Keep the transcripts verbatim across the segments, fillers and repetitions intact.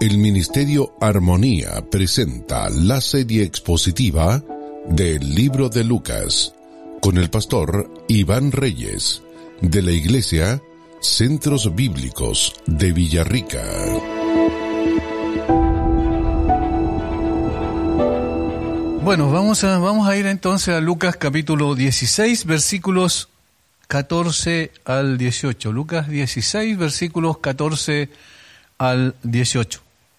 El Ministerio Armonía presenta la serie expositiva del libro de Lucas con el pastor Iván Reyes de la Iglesia Centros Bíblicos de Villarrica. Bueno, vamos a, vamos a ir entonces a Lucas capítulo dieciséis, versículos catorce al dieciocho. Lucas dieciséis, versículos catorce al dieciocho.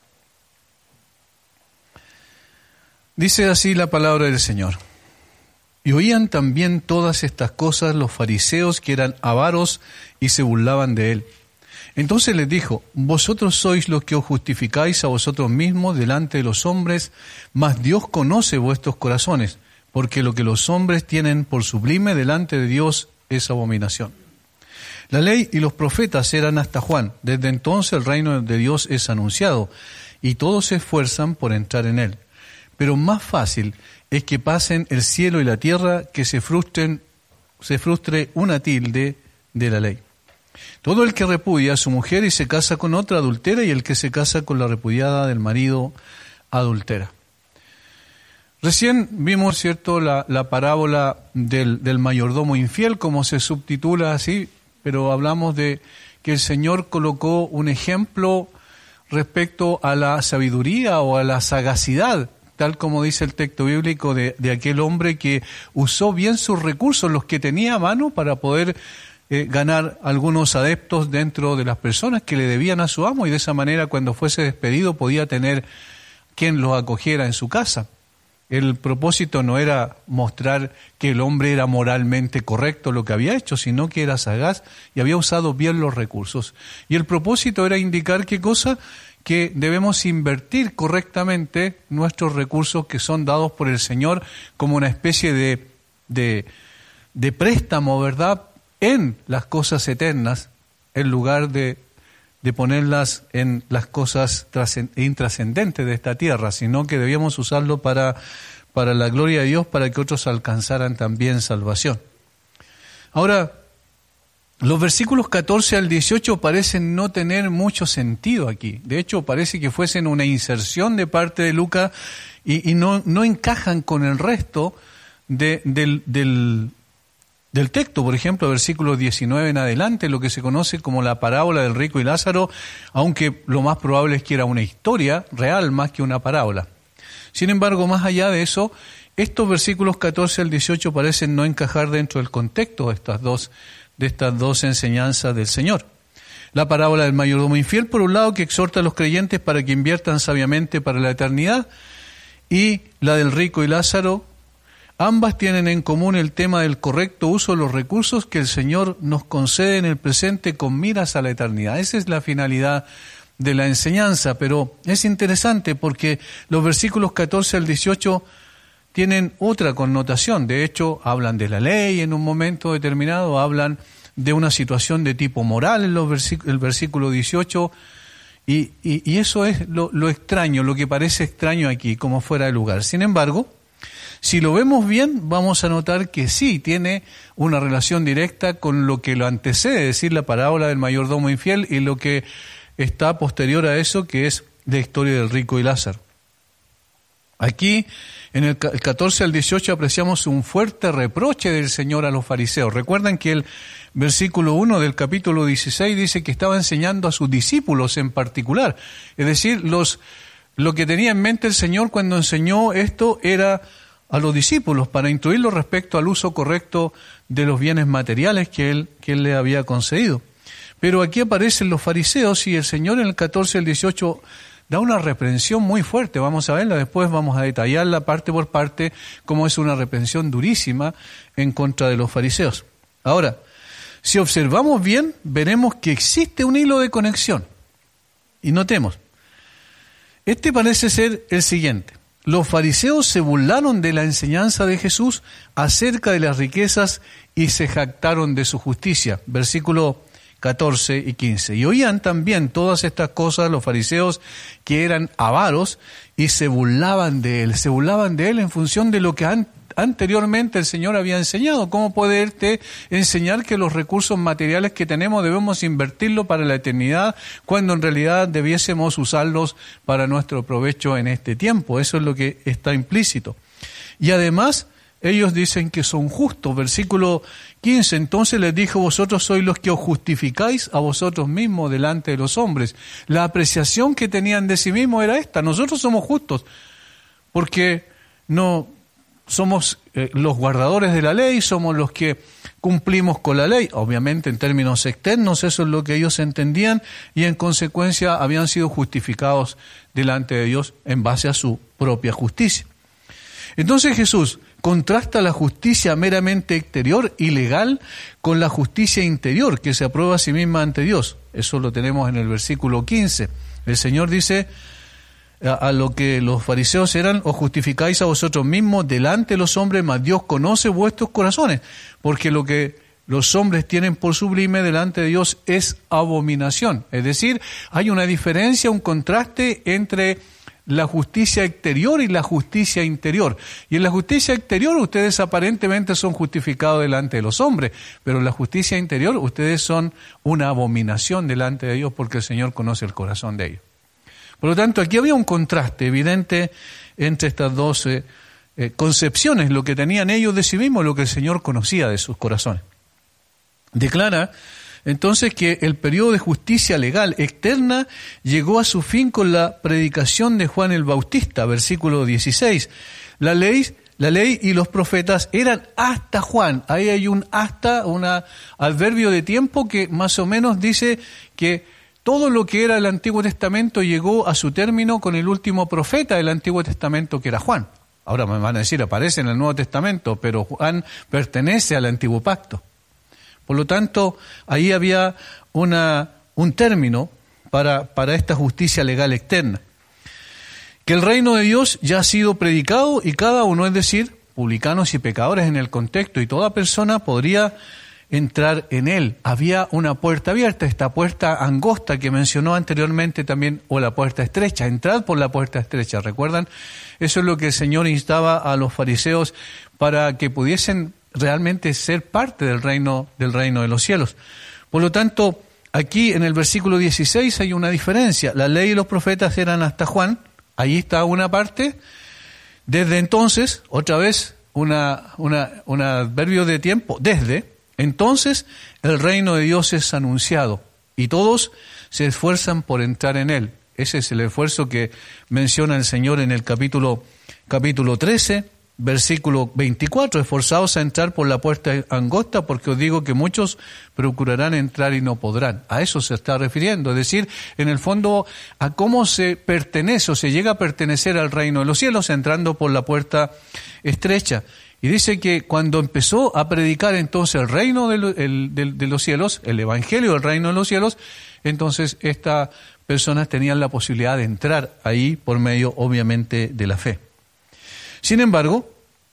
Dice así la palabra del Señor. Y oían también todas estas cosas los fariseos, que eran avaros y se burlaban de él. Entonces les dijo: vosotros sois los que os justificáis a vosotros mismos delante de los hombres, mas Dios conoce vuestros corazones, porque lo que los hombres tienen por sublime delante de Dios es abominación. La ley y los profetas eran hasta Juan. Desde entonces el reino de Dios es anunciado, y todos se esfuerzan por entrar en él. Pero más fácil es que pasen el cielo y la tierra, que se frustren, se frustre una tilde de la ley. Todo el que repudia a su mujer y se casa con otra adultera, y el que se casa con la repudiada del marido adultera. Recién vimos, ¿cierto?, la, la parábola del, del mayordomo infiel, como se subtitula así, pero hablamos de que el Señor colocó un ejemplo respecto a la sabiduría o a la sagacidad, tal como dice el texto bíblico, de, de aquel hombre que usó bien sus recursos, los que tenía a mano, para poder eh, ganar algunos adeptos dentro de las personas que le debían a su amo, y de esa manera, cuando fuese despedido, podía tener quien los acogiera en su casa. El propósito no era mostrar que el hombre era moralmente correcto lo que había hecho, sino que era sagaz y había usado bien los recursos. Y el propósito era indicar qué cosa, que debemos invertir correctamente nuestros recursos que son dados por el Señor como una especie de, de, de préstamo, ¿verdad?, en las cosas eternas, en lugar de, de ponerlas en las cosas intrascendentes de esta tierra, sino que debíamos usarlo para, para la gloria de Dios, para que otros alcanzaran también salvación. Ahora, los versículos catorce al dieciocho parecen no tener mucho sentido aquí. De hecho, parece que fuesen una inserción de parte de Lucas y, y no, no encajan con el resto de, del, del, del texto. Por ejemplo, versículos diecinueve en adelante, lo que se conoce como la parábola del rico y Lázaro, aunque lo más probable es que era una historia real más que una parábola. Sin embargo, más allá de eso, estos versículos catorce al dieciocho parecen no encajar dentro del contexto de estas dos de estas dos enseñanzas del Señor. La parábola del mayordomo infiel, por un lado, que exhorta a los creyentes para que inviertan sabiamente para la eternidad, y la del rico y Lázaro, ambas tienen en común el tema del correcto uso de los recursos que el Señor nos concede en el presente con miras a la eternidad. Esa es la finalidad de la enseñanza, pero es interesante porque los versículos catorce al dieciocho tienen otra connotación. De hecho, hablan de la ley en un momento determinado, hablan de una situación de tipo moral en los versículos, el versículo dieciocho, y, y, y eso es lo, lo extraño, lo que parece extraño aquí, como fuera de lugar. Sin embargo, si lo vemos bien, vamos a notar que sí tiene una relación directa con lo que lo antecede, es decir, la parábola del mayordomo infiel, y lo que está posterior a eso, que es la historia del rico y Lázaro. Aquí, en el catorce al dieciocho, apreciamos un fuerte reproche del Señor a los fariseos. Recuerdan que el versículo uno del capítulo dieciséis dice que estaba enseñando a sus discípulos en particular. Es decir, los, lo que tenía en mente el Señor cuando enseñó esto era a los discípulos, para instruirlos respecto al uso correcto de los bienes materiales que Él, que él le había concedido. Pero aquí aparecen los fariseos, y el Señor en el catorce al dieciocho da una reprensión muy fuerte. Vamos a verla después, vamos a detallarla parte por parte, como es una reprensión durísima en contra de los fariseos. Ahora, si observamos bien, veremos que existe un hilo de conexión. Y notemos, este parece ser el siguiente. Los fariseos se burlaron de la enseñanza de Jesús acerca de las riquezas y se jactaron de su justicia. Versículo catorce y quince. Y oían también todas estas cosas los fariseos, que eran avaros, y se burlaban de él. Se burlaban de él en función de lo que han, anteriormente el Señor había enseñado. ¿Cómo puede Él te enseñar que los recursos materiales que tenemos debemos invertirlos para la eternidad, cuando en realidad debiésemos usarlos para nuestro provecho en este tiempo? Eso es lo que está implícito. Y además, ellos dicen que son justos. Versículo quince, entonces les dijo, vosotros sois los que os justificáis a vosotros mismos delante de los hombres. La apreciación que tenían de sí mismos era esta: nosotros somos justos porque no somos eh, los guardadores de la ley, somos los que cumplimos con la ley. Obviamente en términos externos eso es lo que ellos entendían, y en consecuencia habían sido justificados delante de Dios en base a su propia justicia. Entonces Jesús contrasta la justicia meramente exterior y legal con la justicia interior que se aprueba a sí misma ante Dios. Eso lo tenemos en el versículo quince. El Señor dice a, a lo que los fariseos eran: os justificáis a vosotros mismos delante de los hombres, mas Dios conoce vuestros corazones, porque lo que los hombres tienen por sublime delante de Dios es abominación. Es decir, hay una diferencia, un contraste entre la justicia exterior y la justicia interior. Y en la justicia exterior ustedes aparentemente son justificados delante de los hombres, pero en la justicia interior ustedes son una abominación delante de Dios, porque el Señor conoce el corazón de ellos. Por lo tanto, aquí había un contraste evidente entre estas dos eh, eh, concepciones, lo que tenían ellos de sí mismos y lo que el Señor conocía de sus corazones. Declara entonces que el periodo de justicia legal externa llegó a su fin con la predicación de Juan el Bautista, versículo dieciséis. La ley, la ley y los profetas eran hasta Juan. Ahí hay un hasta, un adverbio de tiempo que más o menos dice que todo lo que era el Antiguo Testamento llegó a su término con el último profeta del Antiguo Testamento, que era Juan. Ahora me van a decir, aparece en el Nuevo Testamento, pero Juan pertenece al Antiguo Pacto. Por lo tanto, ahí había una, un término para, para esta justicia legal externa. Que el reino de Dios ya ha sido predicado y cada uno, es decir, publicanos y pecadores en el contexto, y toda persona podría entrar en él. Había una puerta abierta, esta puerta angosta que mencionó anteriormente también, o la puerta estrecha. Entrad por la puerta estrecha, ¿recuerdan? Eso es lo que el Señor instaba a los fariseos para que pudiesen realmente ser parte del reino, del reino de los cielos. Por lo tanto, aquí en el versículo dieciséis hay una diferencia. La ley y los profetas eran hasta Juan. Ahí está una parte. Desde entonces, otra vez, una, una, un adverbio de tiempo, desde entonces el reino de Dios es anunciado y todos se esfuerzan por entrar en él. Ese es el esfuerzo que menciona el Señor en el capítulo, capítulo trece, versículo veinticuatro, esforzaos a entrar por la puerta angosta, porque os digo que muchos procurarán entrar y no podrán. A eso se está refiriendo, es decir, en el fondo, a cómo se pertenece o se llega a pertenecer al reino de los cielos entrando por la puerta estrecha. Y dice que cuando empezó a predicar entonces el reino de, lo, el, de, de los cielos, el evangelio del reino de los cielos, entonces estas personas tenían la posibilidad de entrar ahí por medio, obviamente, de la fe. Sin embargo,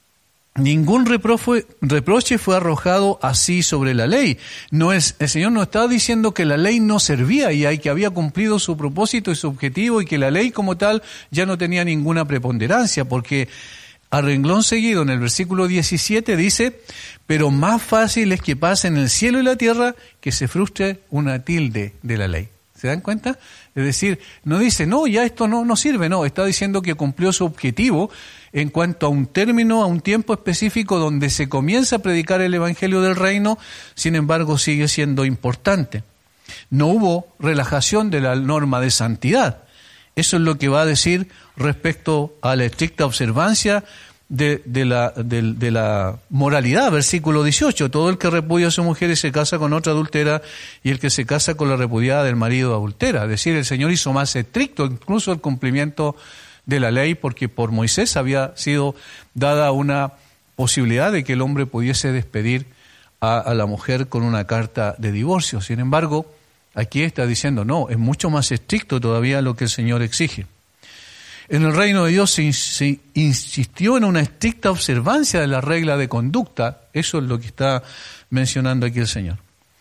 ningún reproche, reproche fue arrojado así sobre la ley. No es, el Señor no estaba diciendo que la ley no servía y que había cumplido su propósito y su objetivo y que la ley como tal ya no tenía ninguna preponderancia, porque a renglón seguido en el versículo diecisiete dice: pero más fácil es que pase en el cielo y la tierra que se frustre una tilde de la ley. ¿Se dan cuenta? Es decir, no dice, no, ya esto no, no sirve, no, está diciendo que cumplió su objetivo en cuanto a un término, a un tiempo específico donde se comienza a predicar el evangelio del reino, sin embargo sigue siendo importante. No hubo relajación de la norma de santidad. Eso es lo que va a decir respecto a la estricta observancia de, de, la, de, de la moralidad, versículo dieciocho. Todo el que repudia a su mujer y se casa con otra adúltera, y el que se casa con la repudiada del marido adúltera. Es decir, el Señor hizo más estricto incluso el cumplimiento de la ley, porque por Moisés había sido dada una posibilidad de que el hombre pudiese despedir a, a la mujer con una carta de divorcio. Sin embargo, aquí está diciendo, no, es mucho más estricto todavía lo que el Señor exige. En el reino de Dios se, se insistió en una estricta observancia de la regla de conducta. Eso es lo que está mencionando aquí el Señor.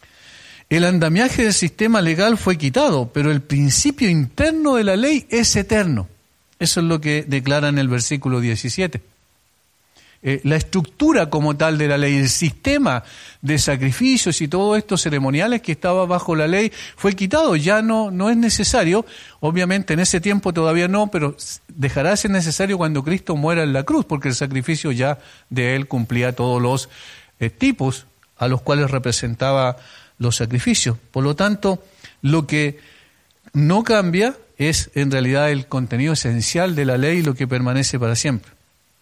El andamiaje del sistema legal fue quitado, pero el principio interno de la ley es eterno. Eso es lo que declara en el versículo diecisiete. eh, la estructura como tal de la ley, el sistema de sacrificios y todos estos ceremoniales que estaba bajo la ley fue quitado, ya no, no es necesario. Obviamente en ese tiempo todavía no, pero dejará de ser necesario cuando Cristo muera en la cruz, porque el sacrificio ya de Él cumplía todos los eh, tipos a los cuales representaba los sacrificios. Por lo tanto, lo que no cambia es en realidad el contenido esencial de la ley, lo que permanece para siempre.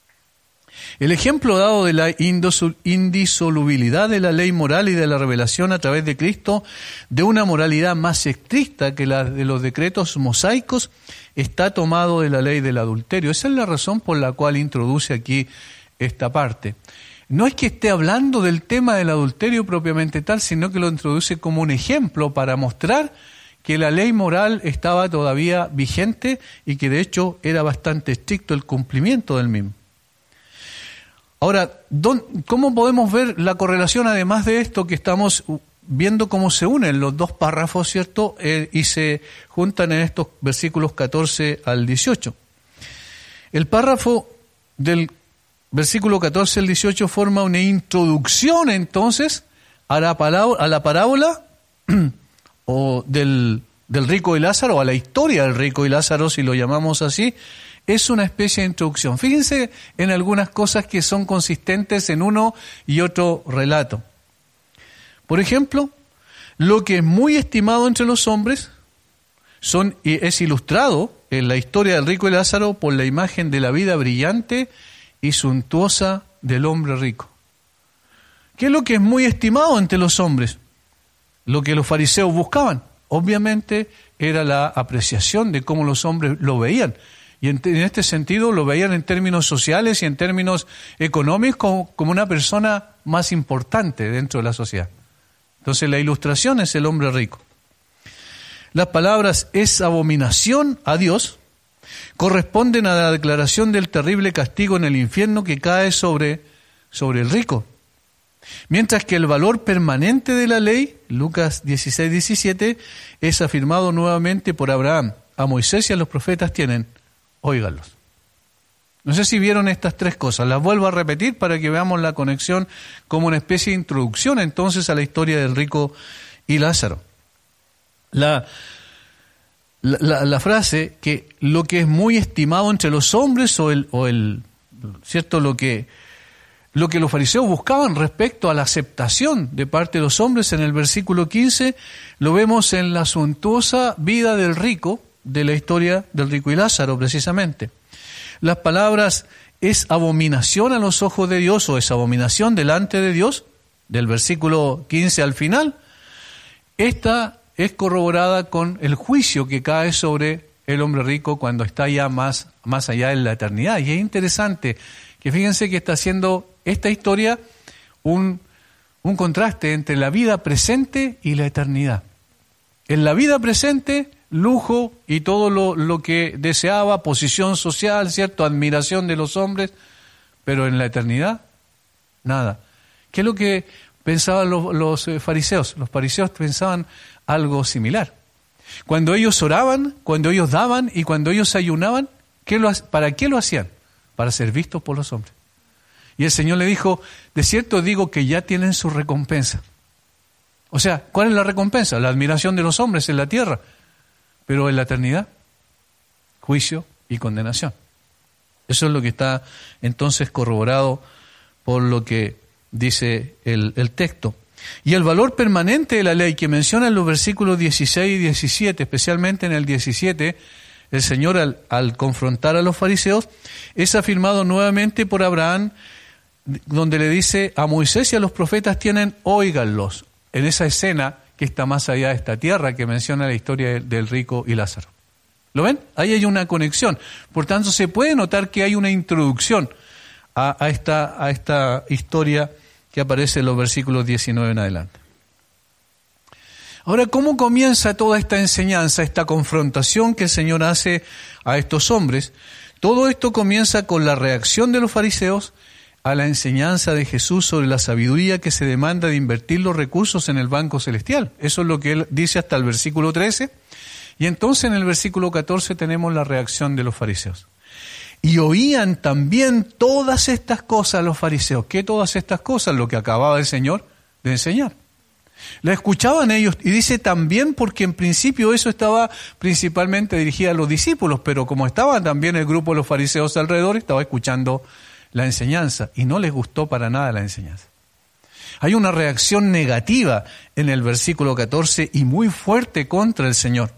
El ejemplo dado de la indisolubilidad de la ley moral y de la revelación a través de Cristo, de una moralidad más estricta que la de los decretos mosaicos, está tomado de la ley del adulterio. Esa es la razón por la cual introduce aquí esta parte. No es que esté hablando del tema del adulterio propiamente tal, sino que lo introduce como un ejemplo para mostrar que la ley moral estaba todavía vigente y que de hecho era bastante estricto el cumplimiento del mismo. Ahora, ¿cómo podemos ver la correlación, además de esto que estamos viendo cómo se unen los dos párrafos, ¿cierto? Eh, y se juntan en estos versículos catorce al dieciocho. El párrafo del versículo catorce al dieciocho forma una introducción entonces a la, palabra, a la parábola o del, del rico y Lázaro, o a la historia del rico y Lázaro, si lo llamamos así. Es una especie de introducción. Fíjense en algunas cosas que son consistentes en uno y otro relato. Por ejemplo, lo que es muy estimado entre los hombres son, es ilustrado en la historia del rico y Lázaro por la imagen de la vida brillante y suntuosa del hombre rico. ¿Qué es lo que es muy estimado entre los hombres? Lo que los fariseos buscaban, obviamente, era la apreciación de cómo los hombres lo veían. Y en, en este sentido lo veían en términos sociales y en términos económicos como, como una persona más importante dentro de la sociedad. Entonces la ilustración es el hombre rico. Las palabras "es abominación a Dios" corresponden a la declaración del terrible castigo en el infierno que cae sobre, sobre el rico. Mientras que el valor permanente de la ley, Lucas dieciséis diecisiete, es afirmado nuevamente por Abraham. A Moisés y a los profetas tienen, óiganlos. No sé si vieron estas tres cosas, las vuelvo a repetir para que veamos la conexión como una especie de introducción entonces a la historia del rico y Lázaro. La, la, la, la frase que lo que es muy estimado entre los hombres o el, o el cierto lo que, lo que los fariseos buscaban respecto a la aceptación de parte de los hombres en el versículo quince, lo vemos en la suntuosa vida del rico, de la historia del rico y Lázaro, precisamente. Las palabras "es abominación a los ojos de Dios" o "es abominación delante de Dios", del versículo quince al final, esta es corroborada con el juicio que cae sobre el hombre rico cuando está ya más, más allá en la eternidad. Y es interesante que fíjense que está haciendo esta historia un, un contraste entre la vida presente y la eternidad. En la vida presente, lujo y todo lo, lo que deseaba, posición social, cierto, admiración de los hombres, pero en la eternidad, nada. ¿Qué es lo que pensaban los, los fariseos? Los fariseos pensaban algo similar. Cuando ellos oraban, cuando ellos daban y cuando ellos ayunaban, ¿qué lo, ¿para qué lo hacían? Para ser vistos por los hombres. Y el Señor le dijo, de cierto digo que ya tienen su recompensa. O sea, ¿cuál es la recompensa? La admiración de los hombres en la tierra. Pero en la eternidad, juicio y condenación. Eso es lo que está entonces corroborado por lo que dice el, el texto. Y el valor permanente de la ley que menciona en los versículos dieciséis y diecisiete, especialmente en el diecisiete, el Señor al, al confrontar a los fariseos, es afirmado nuevamente por Abraham, donde le dice a Moisés y a los profetas tienen, óiganlos, en esa escena que está más allá de esta tierra, que menciona la historia del rico y Lázaro. ¿Lo ven? Ahí hay una conexión. Por tanto, se puede notar que hay una introducción a, a, esta, a esta historia que aparece en los versículos diecinueve en adelante. Ahora, ¿cómo comienza toda esta enseñanza, esta confrontación que el Señor hace a estos hombres? Todo esto comienza con la reacción de los fariseos a la enseñanza de Jesús sobre la sabiduría que se demanda de invertir los recursos en el banco celestial. Eso es lo que él dice hasta el versículo trece. Y entonces en el versículo catorce tenemos la reacción de los fariseos. Y oían también todas estas cosas los fariseos. ¿Qué todas estas cosas? Lo que acababa el Señor de enseñar. La escuchaban ellos, y dice también porque en principio eso estaba principalmente dirigido a los discípulos, pero como estaba también el grupo de los fariseos alrededor, estaba escuchando la enseñanza y no les gustó para nada la enseñanza. Hay una reacción negativa en el versículo catorce y muy fuerte contra el Señor.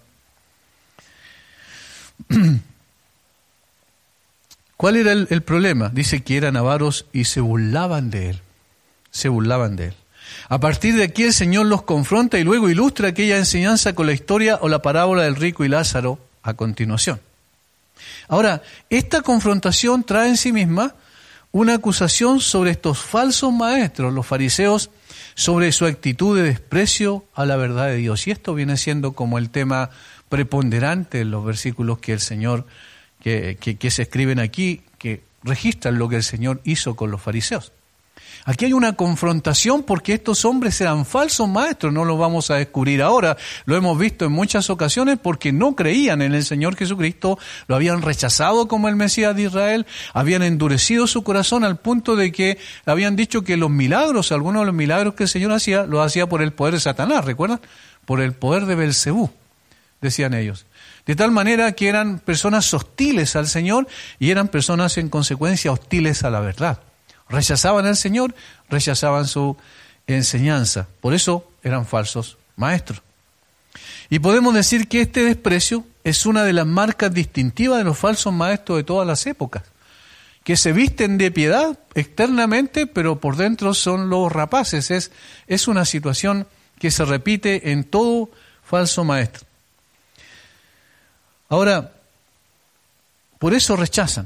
¿Cuál era el, el problema? Dice que eran avaros y se burlaban de él. Se burlaban de él. A partir de aquí el Señor los confronta y luego ilustra aquella enseñanza con la historia o la parábola del rico y Lázaro a continuación. Ahora, esta confrontación trae en sí misma una acusación sobre estos falsos maestros, los fariseos, sobre su actitud de desprecio a la verdad de Dios. Y esto viene siendo como el tema preponderante en los versículos que el Señor, que, que, que se escriben aquí, que registran lo que el Señor hizo con los fariseos. Aquí hay una confrontación porque estos hombres eran falsos maestros, no lo vamos a descubrir ahora, lo hemos visto en muchas ocasiones porque no creían en el Señor Jesucristo, lo habían rechazado como el Mesías de Israel, habían endurecido su corazón al punto de que habían dicho que los milagros, algunos de los milagros que el Señor hacía, los hacía por el poder de Satanás, ¿recuerdan? Por el poder de Belcebú, decían ellos. De tal manera que eran personas hostiles al Señor y eran personas en consecuencia hostiles a la verdad. Rechazaban al Señor, rechazaban su enseñanza. Por eso eran falsos maestros. Y podemos decir que este desprecio es una de las marcas distintivas de los falsos maestros de todas las épocas, que se visten de piedad externamente, pero por dentro son los rapaces. Es, es una situación que se repite en todo falso maestro. Ahora, por eso rechazan.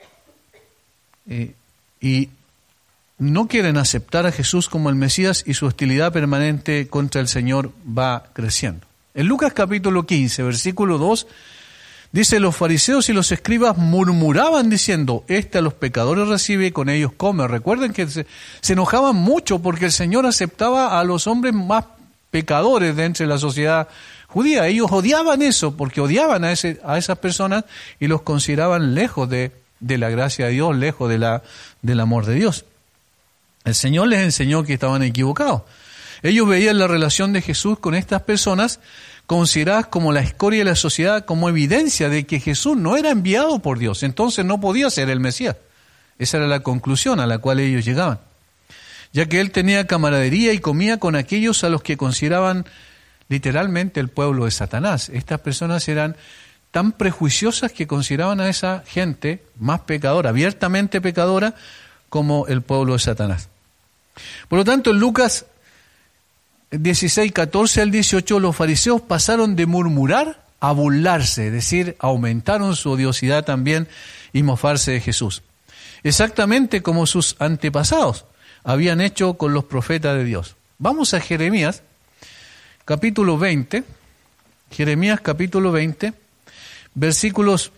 Eh, y no quieren aceptar a Jesús como el Mesías y su hostilidad permanente contra el Señor va creciendo. En Lucas capítulo quince, versículo dos, dice: los fariseos y los escribas murmuraban diciendo, este a los pecadores recibe y con ellos come. Recuerden que se, se enojaban mucho porque el Señor aceptaba a los hombres más pecadores de entre la sociedad judía. Ellos odiaban eso porque odiaban a, ese, a esas personas y los consideraban lejos de, de la gracia de Dios, lejos de la, del amor de Dios. El Señor les enseñó que estaban equivocados. Ellos veían la relación de Jesús con estas personas consideradas como la escoria de la sociedad, como evidencia de que Jesús no era enviado por Dios, entonces no podía ser el Mesías. Esa era la conclusión a la cual ellos llegaban, ya que él tenía camaradería y comía con aquellos a los que consideraban literalmente el pueblo de Satanás. Estas personas eran tan prejuiciosas que consideraban a esa gente más pecadora, abiertamente pecadora, como el pueblo de Satanás. Por lo tanto, en Lucas dieciséis, catorce al dieciocho, los fariseos pasaron de murmurar a burlarse, es decir, aumentaron su odiosidad también y mofarse de Jesús. Exactamente como sus antepasados habían hecho con los profetas de Dios. Vamos a Jeremías, capítulo veinte, Jeremías capítulo veinte, versículos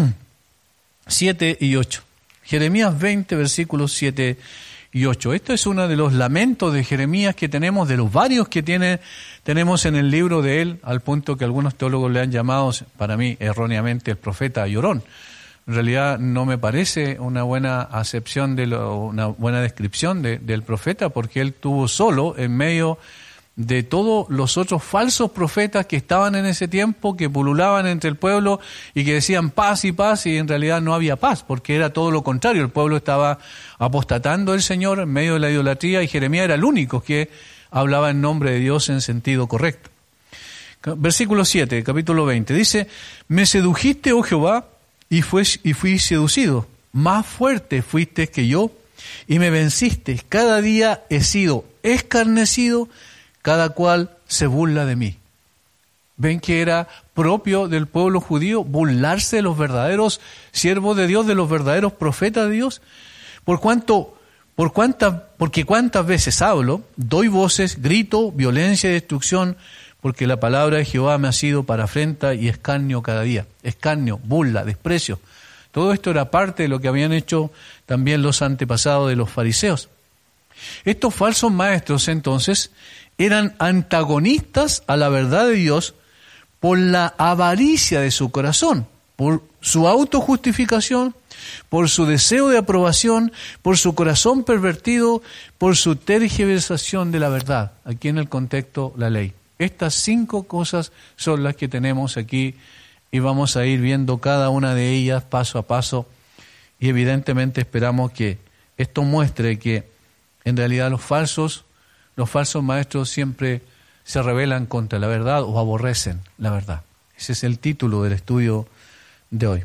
siete y ocho. Jeremías veinte, versículos siete y ocho. Esto es uno de los lamentos de Jeremías que tenemos, de los varios que tiene, tenemos en el libro de él, al punto que algunos teólogos le han llamado, para mí erróneamente, el profeta llorón. En realidad no me parece una buena acepción, de lo, una buena descripción de, del profeta, porque él tuvo solo en medio de todos los otros falsos profetas que estaban en ese tiempo, que pululaban entre el pueblo y que decían paz y paz, y en realidad no había paz, porque era todo lo contrario. El pueblo estaba apostatando del Señor en medio de la idolatría y Jeremías era el único que hablaba en nombre de Dios en sentido correcto. Versículo siete, capítulo veinte, dice: me sedujiste, oh Jehová, y, fue, y fui seducido. Más fuerte fuiste que yo y me venciste. Cada día he sido escarnecido, cada cual se burla de mí. ¿Ven que era propio del pueblo judío burlarse de los verdaderos siervos de Dios, de los verdaderos profetas de Dios? Por cuanto, por cuántas, porque cuántas veces hablo, doy voces, grito, violencia y destrucción, porque la palabra de Jehová me ha sido para afrenta y escarnio cada día. Escarnio, burla, desprecio. Todo esto era parte de lo que habían hecho también los antepasados de los fariseos. Estos falsos maestros, entonces, eran antagonistas a la verdad de Dios por la avaricia de su corazón, por su autojustificación, por su deseo de aprobación, por su corazón pervertido, por su tergiversación de la verdad. Aquí en el contexto, la ley. Estas cinco cosas son las que tenemos aquí y vamos a ir viendo cada una de ellas paso a paso. Y evidentemente esperamos que esto muestre que en realidad los falsos, los falsos maestros siempre se rebelan contra la verdad o aborrecen la verdad. Ese es el título del estudio de hoy.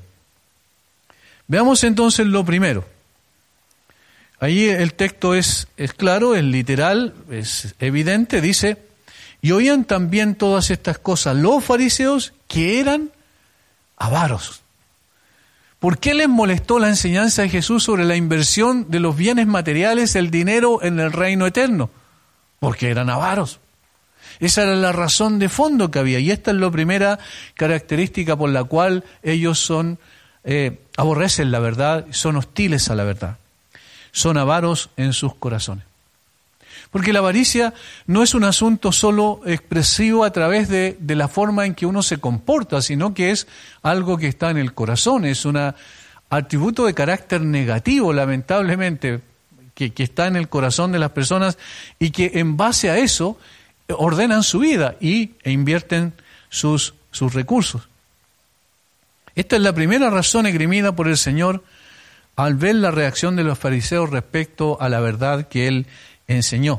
Veamos entonces lo primero. Allí el texto es, es claro, es literal, es evidente, dice: y oían también todas estas cosas los fariseos que eran avaros. ¿Por qué les molestó la enseñanza de Jesús sobre la inversión de los bienes materiales, el dinero en el reino eterno? Porque eran avaros. Esa era la razón de fondo que había. Y esta es la primera característica por la cual ellos son eh, aborrecen la verdad, son hostiles a la verdad. Son avaros en sus corazones. Porque la avaricia no es un asunto solo expresivo a través de, de la forma en que uno se comporta, sino que es algo que está en el corazón, es un atributo de carácter negativo, lamentablemente, que, que está en el corazón de las personas y que en base a eso ordenan su vida y, e invierten sus, sus recursos. Esta es la primera razón esgrimida por el Señor al ver la reacción de los fariseos respecto a la verdad que Él enseñó.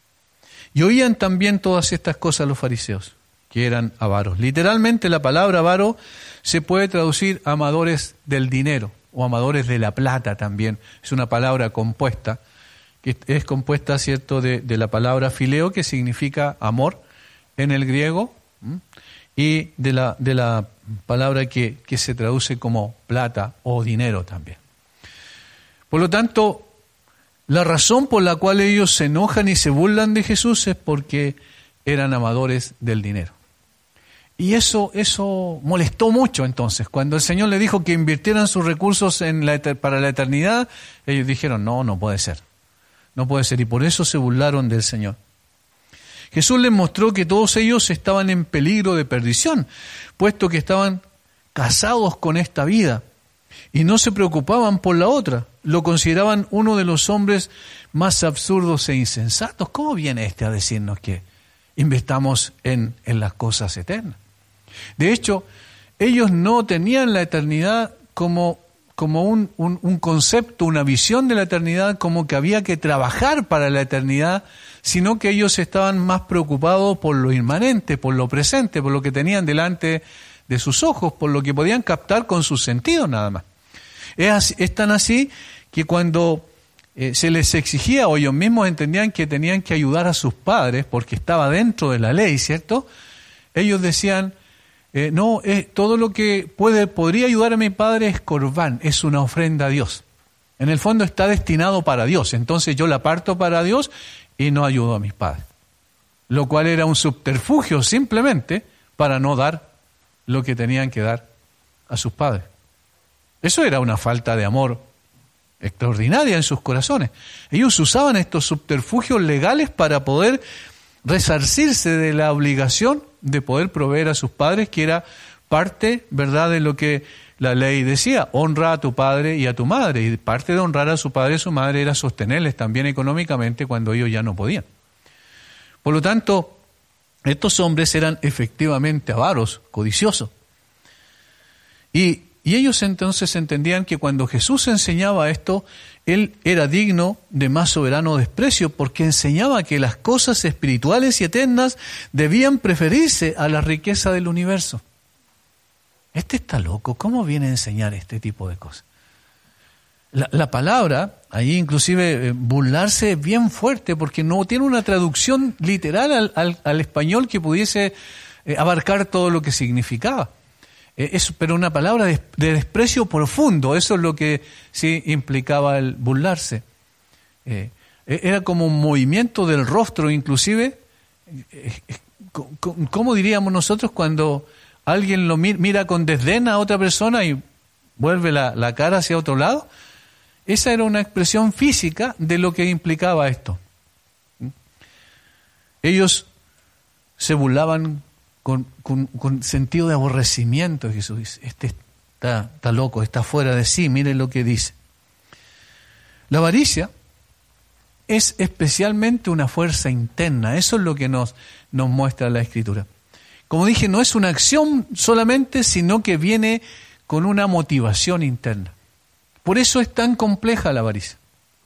Y oían también todas estas cosas los fariseos, que eran avaros. Literalmente la palabra avaro se puede traducir amadores del dinero o amadores de la plata también. Es una palabra compuesta, que es compuesta, ¿cierto?, de, de la palabra fileo, que significa amor en el griego, ¿m? y de la, de la palabra que, que se traduce como plata o dinero también. Por lo tanto, la razón por la cual ellos se enojan y se burlan de Jesús es porque eran amadores del dinero. Y eso, eso molestó mucho entonces. Cuando el Señor le dijo que invirtieran sus recursos en la, para la eternidad, ellos dijeron, no, no puede ser. No puede ser. Y por eso se burlaron del Señor. Jesús les mostró que todos ellos estaban en peligro de perdición, puesto que estaban casados con esta vida y no se preocupaban por la otra. Lo consideraban uno de los hombres más absurdos e insensatos. ¿Cómo viene este a decirnos que invirtamos en, en las cosas eternas? De hecho, ellos no tenían la eternidad como, como un, un, un concepto, una visión de la eternidad, como que había que trabajar para la eternidad, sino que ellos estaban más preocupados por lo inmanente, por lo presente, por lo que tenían delante de sus ojos, por lo que podían captar con sus sentidos nada más. Es, así, es tan así que cuando eh, se les exigía, o ellos mismos entendían que tenían que ayudar a sus padres, porque estaba dentro de la ley, ¿cierto? Ellos decían, eh, no, eh, todo lo que puede podría ayudar a mi padre es corbán, es una ofrenda a Dios. En el fondo está destinado para Dios, entonces yo la aparto para Dios y no ayudo a mis padres. Lo cual era un subterfugio simplemente para no dar lo que tenían que dar a sus padres. Eso era una falta de amor extraordinaria en sus corazones. Ellos usaban estos subterfugios legales para poder resarcirse de la obligación de poder proveer a sus padres, que era parte, ¿verdad?, de lo que la ley decía: honra a tu padre y a tu madre. Y parte de honrar a su padre y a su madre era sostenerles también económicamente cuando ellos ya no podían. Por lo tanto, estos hombres eran efectivamente avaros, codiciosos. Y Y ellos entonces entendían que cuando Jesús enseñaba esto, Él era digno de más soberano desprecio, porque enseñaba que las cosas espirituales y eternas debían preferirse a la riqueza del universo. Este está loco, ¿cómo viene a enseñar este tipo de cosas? La, la palabra, ahí inclusive eh, burlarse es bien fuerte, porque no tiene una traducción literal al, al, al español que pudiese eh, abarcar todo lo que significaba. Es, pero una palabra de, de desprecio profundo, eso es lo que sí implicaba el burlarse. Eh, era como un movimiento del rostro, inclusive, eh, ¿cómo diríamos nosotros cuando alguien lo mira, mira con desdén a otra persona y vuelve la, la cara hacia otro lado? Esa era una expresión física de lo que implicaba esto. Ellos se burlaban Con, con, con sentido de aborrecimiento. Jesús dice, este está, está loco, está fuera de sí, miren lo que dice. La avaricia es especialmente una fuerza interna, eso es lo que nos, nos muestra la Escritura. Como dije, no es una acción solamente, sino que viene con una motivación interna. Por eso es tan compleja la avaricia.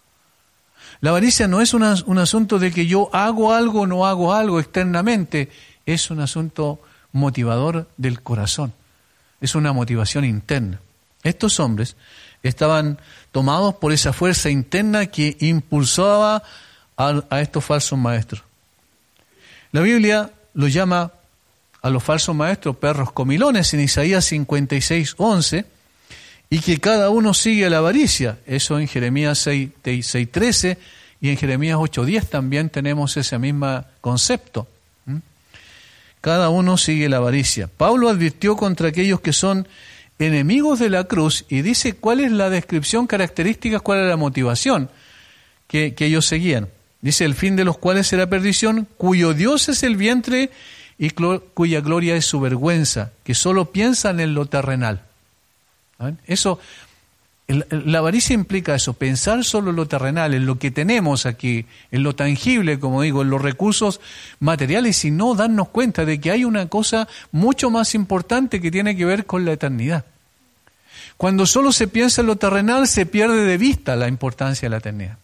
La avaricia no es una, un asunto de que yo hago algo o no hago algo externamente, es un asunto motivador del corazón, es una motivación interna. Estos hombres estaban tomados por esa fuerza interna que impulsaba a, a estos falsos maestros. La Biblia los llama a los falsos maestros perros comilones en Isaías cincuenta y seis, once, y que cada uno sigue la avaricia. Eso en Jeremías seis, trece y en Jeremías ocho, diez también tenemos ese mismo concepto. ¿Mm? Cada uno sigue la avaricia. Pablo advirtió contra aquellos que son enemigos de la cruz y dice cuál es la descripción, características, cuál es la motivación que, que ellos seguían. Dice, el fin de los cuales será perdición, cuyo Dios es el vientre y clo- cuya gloria es su vergüenza, que solo piensan en lo terrenal. ¿Saben? Eso, el, la avaricia implica eso, pensar solo en lo terrenal, en lo que tenemos aquí, en lo tangible, como digo, en los recursos materiales, y no darnos cuenta de que hay una cosa mucho más importante que tiene que ver con la eternidad. Cuando solo se piensa en lo terrenal, se pierde de vista la importancia de la eternidad.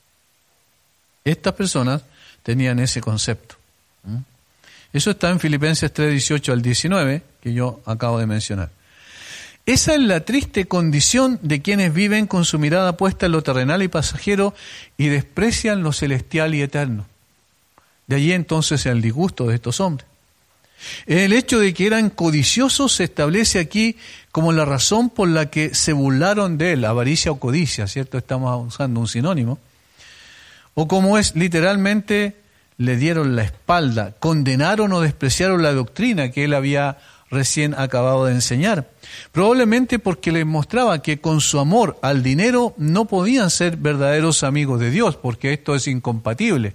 Estas personas tenían ese concepto. ¿Mm? Eso está en Filipenses tres, dieciocho al diecinueve, que yo acabo de mencionar. Esa es la triste condición de quienes viven con su mirada puesta en lo terrenal y pasajero y desprecian lo celestial y eterno. De allí entonces el disgusto de estos hombres. El hecho de que eran codiciosos se establece aquí como la razón por la que se burlaron de él, avaricia o codicia, ¿cierto? Estamos usando un sinónimo. O como es literalmente, le dieron la espalda, condenaron o despreciaron la doctrina que él había recién acabado de enseñar. Probablemente porque les mostraba que con su amor al dinero no podían ser verdaderos amigos de Dios, porque esto es incompatible.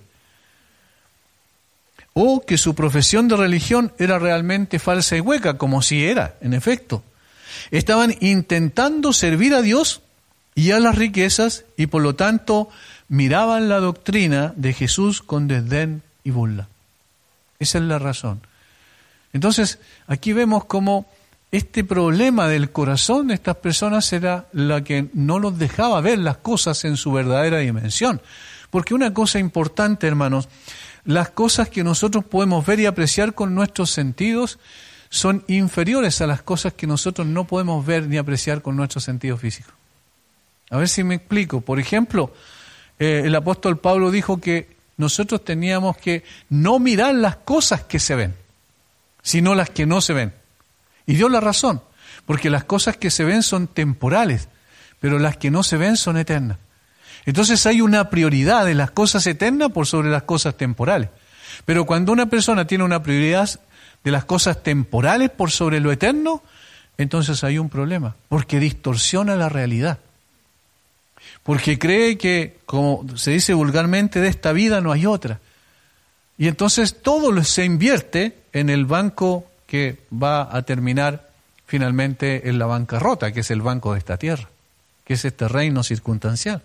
O que su profesión de religión era realmente falsa y hueca, como si era, en efecto. Estaban intentando servir a Dios y a las riquezas, y por lo tanto miraban la doctrina de Jesús con desdén y burla. Esa es la razón. Entonces, aquí vemos cómo este problema del corazón de estas personas era la que no los dejaba ver las cosas en su verdadera dimensión. Porque una cosa importante, hermanos, las cosas que nosotros podemos ver y apreciar con nuestros sentidos son inferiores a las cosas que nosotros no podemos ver ni apreciar con nuestros sentidos físicos. A ver si me explico. Por ejemplo, eh, el apóstol Pablo dijo que nosotros teníamos que no mirar las cosas que se ven, sino las que no se ven. Y dio la razón, porque las cosas que se ven son temporales, pero las que no se ven son eternas. Entonces hay una prioridad de las cosas eternas por sobre las cosas temporales. Pero cuando una persona tiene una prioridad de las cosas temporales por sobre lo eterno, entonces hay un problema, porque distorsiona la realidad. Porque cree que, como se dice vulgarmente, de esta vida no hay otra. Y entonces todo se invierte en el banco que va a terminar finalmente en la bancarrota, que es el banco de esta tierra, que es este reino circunstancial.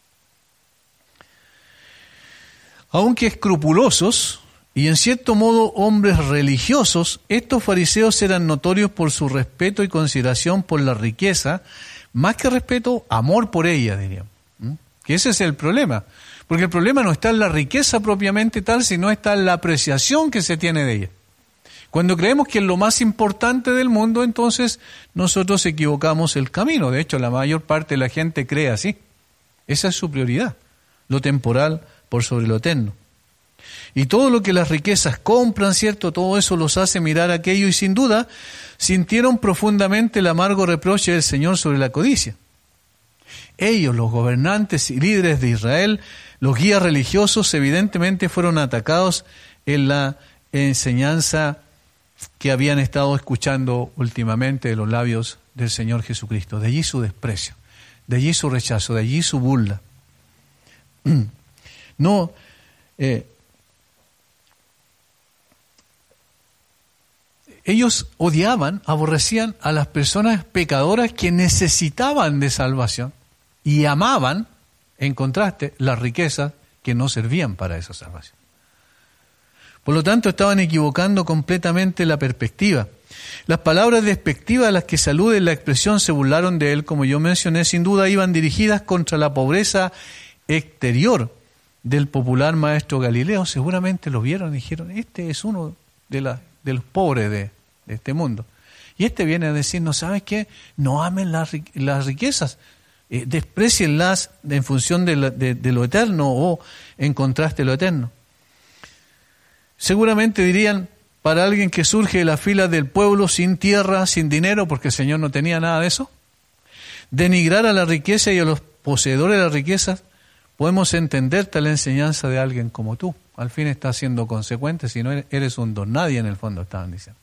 Aunque escrupulosos y en cierto modo hombres religiosos, estos fariseos eran notorios por su respeto y consideración por la riqueza, más que respeto, amor por ella, diríamos. ¿Mm? Que ese es el problema. Porque el problema no está en la riqueza propiamente tal, sino está en la apreciación que se tiene de ella. Cuando creemos que es lo más importante del mundo, entonces nosotros equivocamos el camino. De hecho, la mayor parte de la gente cree así. Esa es su prioridad, lo temporal por sobre lo eterno. Y todo lo que las riquezas compran, ¿cierto? Todo eso los hace mirar aquello y sin duda sintieron profundamente el amargo reproche del Señor sobre la codicia. Ellos, los gobernantes y líderes de Israel, los guías religiosos, evidentemente fueron atacados en la enseñanza que habían estado escuchando últimamente de los labios del Señor Jesucristo. De allí su desprecio, de allí su rechazo, de allí su burla. No, eh, ellos odiaban, aborrecían a las personas pecadoras que necesitaban de salvación y amaban, en contraste, las riquezas que no servían para esa salvación. Por lo tanto, estaban equivocando completamente la perspectiva. Las palabras despectivas a las que se alude en la expresión se burlaron de él, como yo mencioné, sin duda iban dirigidas contra la pobreza exterior del popular maestro Galileo. Seguramente lo vieron y dijeron, este es uno de, la, de los pobres de, de este mundo. Y este viene a decirnos, ¿sabes qué? No amen las, las riquezas, eh, desprecienlas en función de, la, de, de lo eterno o en contraste a lo eterno. Seguramente dirían, para alguien que surge de las filas del pueblo sin tierra, sin dinero, porque el Señor no tenía nada de eso, denigrar a la riqueza y a los poseedores de las riquezas, podemos entender tal enseñanza de alguien como tú. Al fin estás siendo consecuente, si no eres un don nadie en el fondo, estaban diciendo.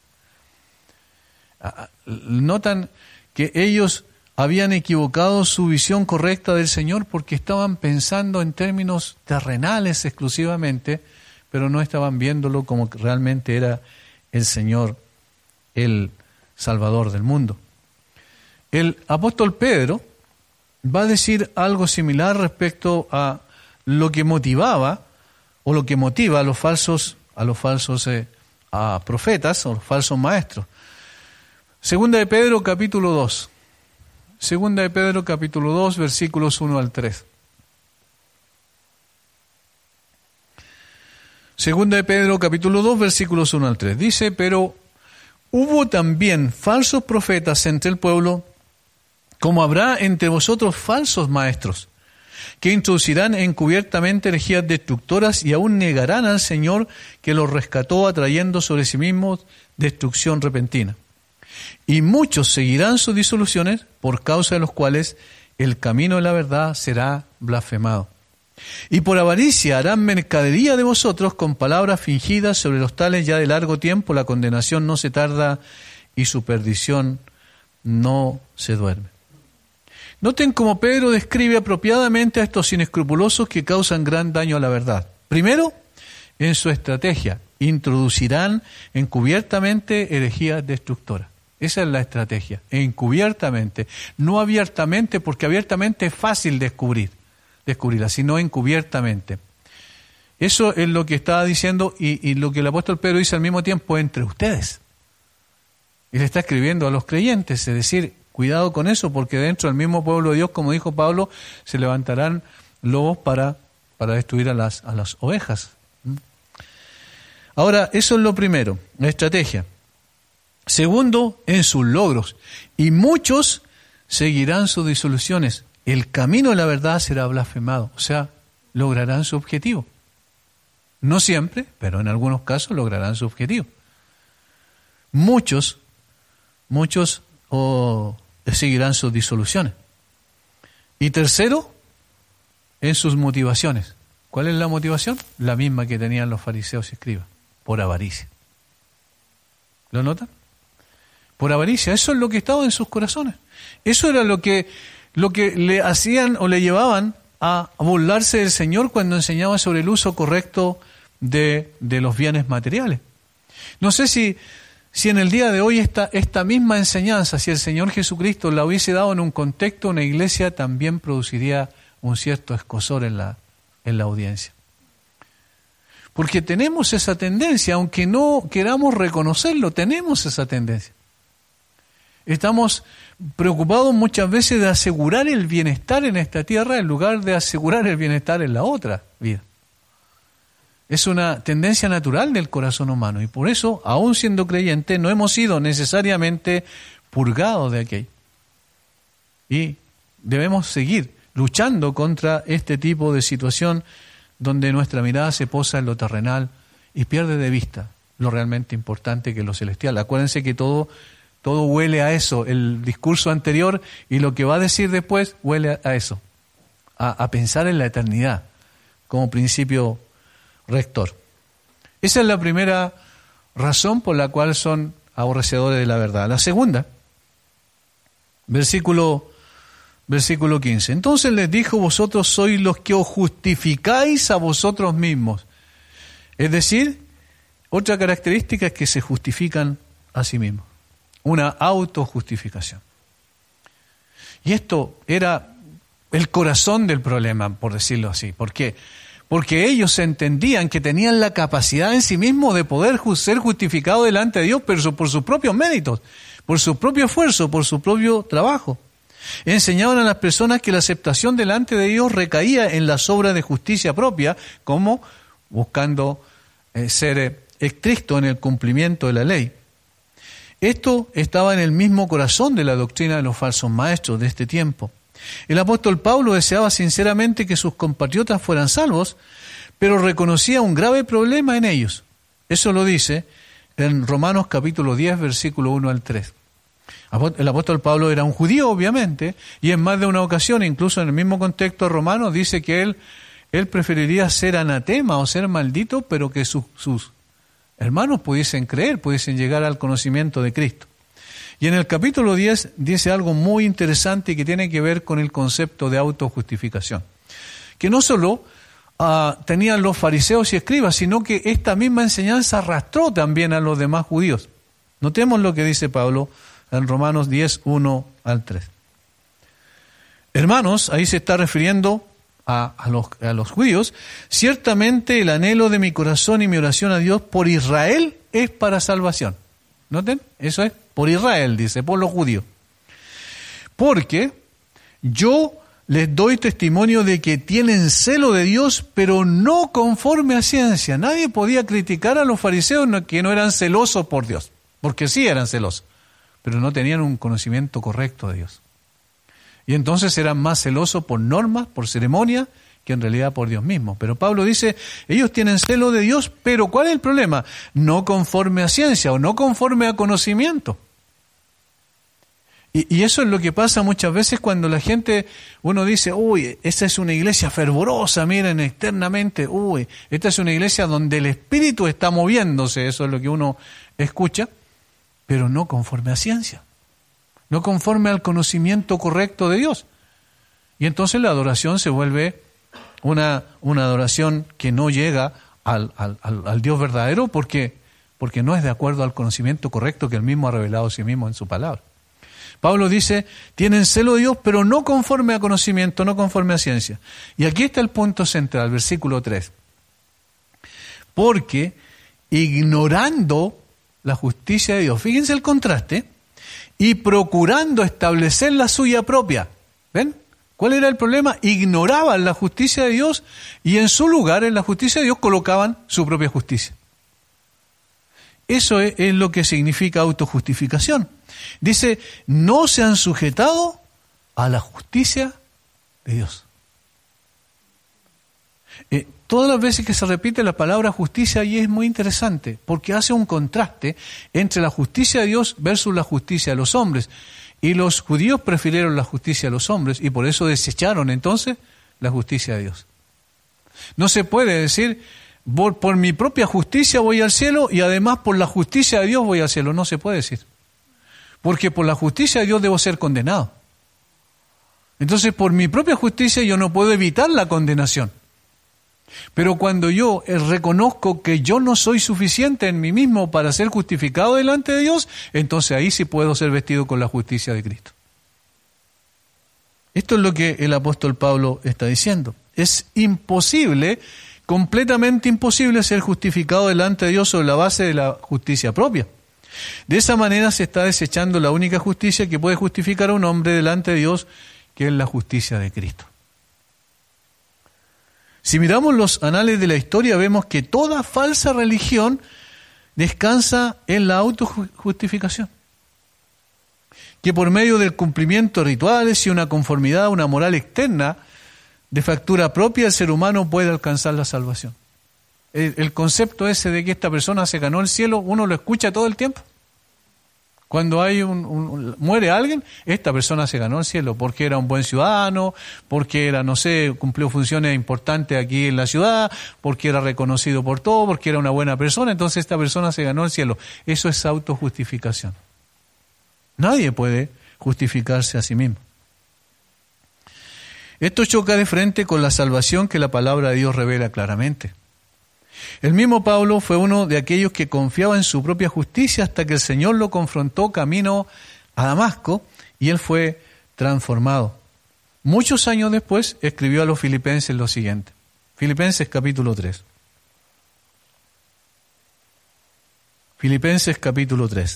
Notan que ellos habían equivocado su visión correcta del Señor porque estaban pensando en términos terrenales exclusivamente, pero no estaban viéndolo como realmente era el Señor, el Salvador del mundo. El apóstol Pedro va a decir algo similar respecto a lo que motivaba o lo que motiva a los falsos, a los falsos eh, a profetas o los falsos maestros. Segunda de Pedro capítulo dos. Segunda de Pedro capítulo dos, versículos uno al tres. Segunda de Pedro, capítulo dos, versículos uno al tres. Dice, pero hubo también falsos profetas entre el pueblo, como habrá entre vosotros falsos maestros, que introducirán encubiertamente herejías destructoras y aún negarán al Señor que los rescató, atrayendo sobre sí mismos destrucción repentina. Y muchos seguirán sus disoluciones, por causa de los cuales el camino de la verdad será blasfemado. Y por avaricia harán mercadería de vosotros con palabras fingidas, sobre los tales ya de largo tiempo la condenación no se tarda y su perdición no se duerme. Noten cómo Pedro describe apropiadamente a estos inescrupulosos que causan gran daño a la verdad. Primero, en su estrategia, introducirán encubiertamente herejías destructoras. Esa es la estrategia, encubiertamente, no abiertamente, porque abiertamente es fácil descubrir. descubrirla, sino encubiertamente. Eso es lo que estaba diciendo y, y lo que el apóstol Pedro dice al mismo tiempo entre ustedes. Y le está escribiendo a los creyentes, es decir, cuidado con eso, porque dentro del mismo pueblo de Dios, como dijo Pablo, se levantarán lobos para, para destruir a las, a las ovejas. Ahora, eso es lo primero, la estrategia. Segundo, en sus logros. Y muchos seguirán sus disoluciones. El camino de la verdad será blasfemado, o sea, lograrán su objetivo. No siempre, pero en algunos casos lograrán su objetivo. Muchos, muchos oh, seguirán sus disoluciones. Y tercero, en sus motivaciones. ¿Cuál es la motivación? La misma que tenían los fariseos y escribas, por avaricia. ¿Lo notan? Por avaricia, eso es lo que estaba en sus corazones. Eso era lo que... lo que le hacían o le llevaban a burlarse del Señor cuando enseñaba sobre el uso correcto de, de los bienes materiales. No sé si, si en el día de hoy esta, esta misma enseñanza, si el Señor Jesucristo la hubiese dado en un contexto, una iglesia, también produciría un cierto escozor en la, en la audiencia. Porque tenemos esa tendencia, aunque no queramos reconocerlo, tenemos esa tendencia. Estamos preocupados muchas veces de asegurar el bienestar en esta tierra en lugar de asegurar el bienestar en la otra vida. Es una tendencia natural del corazón humano y por eso, aún siendo creyentes, no hemos sido necesariamente purgados de aquello. Y debemos seguir luchando contra este tipo de situación donde nuestra mirada se posa en lo terrenal y pierde de vista lo realmente importante que es lo celestial. Acuérdense que todo... Todo huele a eso, el discurso anterior y lo que va a decir después huele a eso, a, a pensar en la eternidad como principio rector. Esa es la primera razón por la cual son aborrecedores de la verdad. La segunda, versículo, versículo quince. Entonces les dijo, vosotros sois los que os justificáis a vosotros mismos. Es decir, otra característica es que se justifican a sí mismos. Una autojustificación. Y esto era el corazón del problema, por decirlo así. ¿Por qué? Porque ellos entendían que tenían la capacidad en sí mismos de poder ser justificados delante de Dios, pero por sus propios méritos, por su propio esfuerzo, por su propio trabajo. Enseñaban a las personas que la aceptación delante de Dios recaía en las obras de justicia propia, como buscando eh, ser eh, estricto en el cumplimiento de la ley. Esto estaba en el mismo corazón de la doctrina de los falsos maestros de este tiempo. El apóstol Pablo deseaba sinceramente que sus compatriotas fueran salvos, pero reconocía un grave problema en ellos. Eso lo dice en Romanos capítulo diez, versículo uno al tres. El apóstol Pablo era un judío, obviamente, y en más de una ocasión, incluso en el mismo contexto romano, dice que él, él preferiría ser anatema o ser maldito, pero que sus, sus hermanos pudiesen creer, pudiesen llegar al conocimiento de Cristo. Y en el capítulo diez dice algo muy interesante que tiene que ver con el concepto de autojustificación. Que no solo uh, tenían los fariseos y escribas, sino que esta misma enseñanza arrastró también a los demás judíos. Notemos lo que dice Pablo en Romanos diez, uno al tres. Hermanos, ahí se está refiriendo a, a, los, a los judíos. Ciertamente el anhelo de mi corazón y mi oración a Dios por Israel es para salvación. ¿Noten? Eso es por Israel, dice, por los judíos. Porque yo les doy testimonio de que tienen celo de Dios, pero no conforme a ciencia. Nadie podía criticar a los fariseos que no eran celosos por Dios, porque sí eran celosos, pero no tenían un conocimiento correcto de Dios. Y entonces eran más celosos por normas, por ceremonia, que en realidad por Dios mismo. Pero Pablo dice, ellos tienen celo de Dios, pero ¿cuál es el problema? No conforme a ciencia o no conforme a conocimiento. Y, y eso es lo que pasa muchas veces cuando la gente, uno dice, uy, esta es una iglesia fervorosa, miren, externamente, uy, esta es una iglesia donde el Espíritu está moviéndose, eso es lo que uno escucha, pero no conforme a ciencia, no conforme al conocimiento correcto de Dios. Y entonces la adoración se vuelve una, una adoración que no llega al, al, al, al Dios verdadero porque, porque no es de acuerdo al conocimiento correcto que Él mismo ha revelado a sí mismo en su palabra. Pablo dice, tienen celo de Dios, pero no conforme a conocimiento, no conforme a ciencia. Y aquí está el punto central, versículo tres. Porque ignorando la justicia de Dios, fíjense el contraste, y procurando establecer la suya propia. ¿Ven? ¿Cuál era el problema? Ignoraban la justicia de Dios y en su lugar, en la justicia de Dios, colocaban su propia justicia. Eso es, es lo que significa autojustificación. Dice, no se han sujetado a la justicia de Dios. Eh, todas las veces que se repite la palabra justicia allí es muy interesante, porque hace un contraste entre la justicia de Dios versus la justicia de los hombres. Y los judíos prefirieron la justicia de los hombres y por eso desecharon entonces la justicia de Dios. No se puede decir, por, por mi propia justicia voy al cielo y además por la justicia de Dios voy al cielo. No se puede decir. Porque por la justicia de Dios debo ser condenado. Entonces por mi propia justicia yo no puedo evitar la condenación. Pero cuando yo reconozco que yo no soy suficiente en mí mismo para ser justificado delante de Dios, entonces ahí sí puedo ser vestido con la justicia de Cristo. Esto es lo que el apóstol Pablo está diciendo. Es imposible, completamente imposible ser justificado delante de Dios sobre la base de la justicia propia. De esa manera se está desechando la única justicia que puede justificar a un hombre delante de Dios, que es la justicia de Cristo. Si miramos los anales de la historia, vemos que toda falsa religión descansa en la autojustificación. Que por medio del cumplimiento de rituales y una conformidad a una moral externa de factura propia, el ser humano puede alcanzar la salvación. El, el concepto ese de que esta persona se ganó el cielo, uno lo escucha todo el tiempo. Cuando hay un, un, muere alguien, esta persona se ganó el cielo porque era un buen ciudadano, porque era, no sé, cumplió funciones importantes aquí en la ciudad, porque era reconocido por todo, porque era una buena persona, entonces esta persona se ganó el cielo. Eso es autojustificación. Nadie puede justificarse a sí mismo. Esto choca de frente con la salvación que la palabra de Dios revela claramente. El mismo Pablo fue uno de aquellos que confiaba en su propia justicia hasta que el Señor lo confrontó camino a Damasco y él fue transformado. Muchos años después escribió a los filipenses lo siguiente. Filipenses capítulo tres. Filipenses capítulo tres.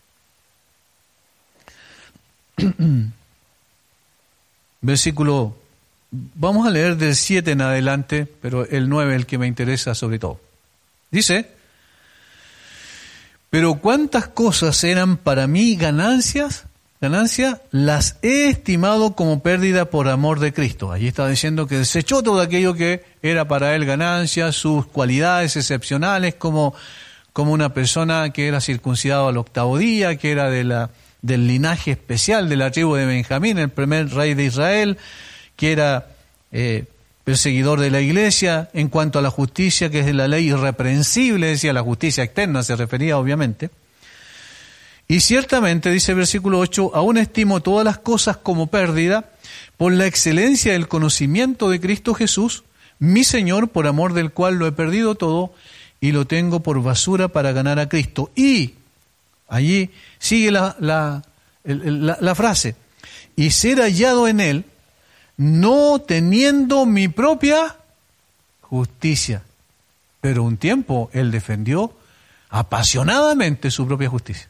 Versículo, vamos a leer del siete en adelante, pero el nueve es el que me interesa sobre todo. Dice, pero cuántas cosas eran para mí ganancias, ganancia, las he estimado como pérdida por amor de Cristo. Allí está diciendo que desechó todo aquello que era para él ganancia, sus cualidades excepcionales como, como una persona que era circuncidado al octavo día, que era de la, del linaje especial de la tribu de Benjamín, el primer rey de Israel, que era eh, perseguidor de la iglesia, en cuanto a la justicia, que es de la ley irreprensible, decía la justicia externa, se refería obviamente. Y ciertamente, dice el versículo ocho, aún estimo todas las cosas como pérdida por la excelencia del conocimiento de Cristo Jesús, mi Señor, por amor del cual lo he perdido todo y lo tengo por basura para ganar a Cristo. Y allí sigue la, la, la, la frase, y ser hallado en Él, no teniendo mi propia justicia. Pero un tiempo Él defendió apasionadamente su propia justicia.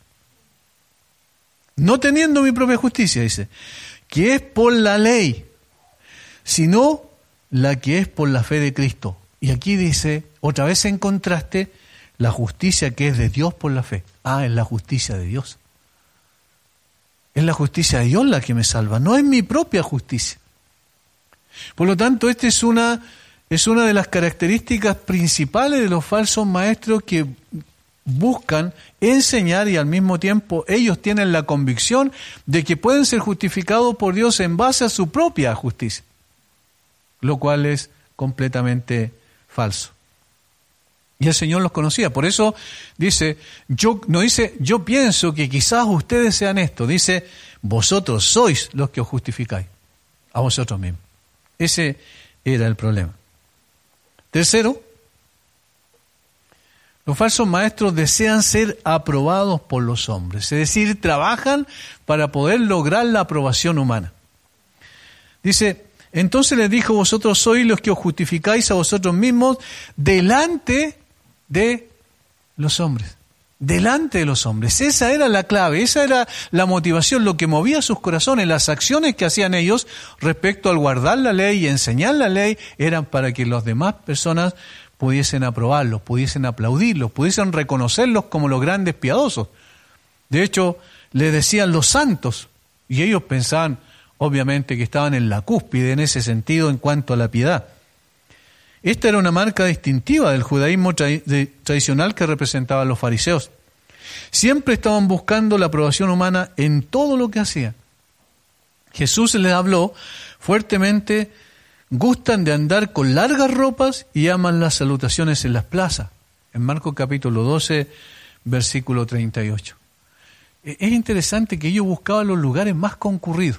No teniendo mi propia justicia, dice, que es por la ley, sino la que es por la fe de Cristo. Y aquí dice, otra vez en contraste, la justicia que es de Dios por la fe. Ah, es la justicia de Dios. Es la justicia de Dios la que me salva, no es mi propia justicia. Por lo tanto, esta es una, es una de las características principales de los falsos maestros que buscan enseñar y al mismo tiempo ellos tienen la convicción de que pueden ser justificados por Dios en base a su propia justicia, lo cual es completamente falso. Y el Señor los conocía, por eso dice, yo no dice, yo pienso que quizás ustedes sean esto, dice, vosotros sois los que os justificáis, a vosotros mismos. Ese era el problema. Tercero, los falsos maestros desean ser aprobados por los hombres, es decir, trabajan para poder lograr la aprobación humana. Dice, entonces les dijo, vosotros sois los que os justificáis a vosotros mismos delante de los hombres. Delante de los hombres. Esa era la clave, esa era la motivación, lo que movía sus corazones, las acciones que hacían ellos respecto al guardar la ley y enseñar la ley, eran para que las demás personas pudiesen aprobarlos, pudiesen aplaudirlos, pudiesen reconocerlos como los grandes piadosos. De hecho, les decían los santos, y ellos pensaban, obviamente, que estaban en la cúspide en ese sentido en cuanto a la piedad. Esta era una marca distintiva del judaísmo tra- de, tradicional que representaban los fariseos. Siempre estaban buscando la aprobación humana en todo lo que hacían. Jesús les habló fuertemente, gustan de andar con largas ropas y aman las salutaciones en las plazas. En Marcos capítulo doce, versículo treinta y ocho. Es interesante que ellos buscaban los lugares más concurridos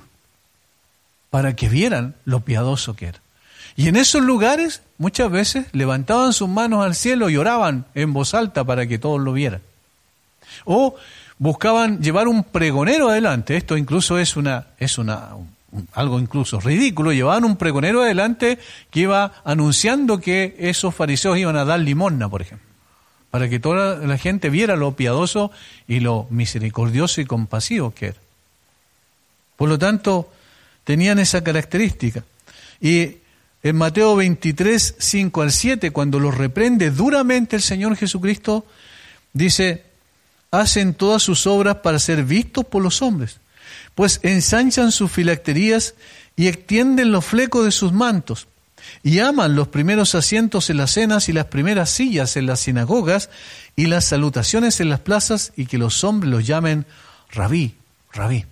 para que vieran lo piadoso que era. Y en esos lugares muchas veces levantaban sus manos al cielo y oraban en voz alta para que todos lo vieran. O buscaban llevar un pregonero adelante. Esto incluso es una es una un, algo incluso ridículo. Llevaban un pregonero adelante que iba anunciando que esos fariseos iban a dar limosna, por ejemplo, para que toda la gente viera lo piadoso y lo misericordioso y compasivo que era. Por lo tanto, tenían esa característica. Y en Mateo veintitrés, cinco al siete, cuando los reprende duramente el Señor Jesucristo, dice, hacen todas sus obras para ser vistos por los hombres, pues ensanchan sus filacterías y extienden los flecos de sus mantos, y aman los primeros asientos en las cenas y las primeras sillas en las sinagogas y las salutaciones en las plazas, y que los hombres los llamen rabí, rabí.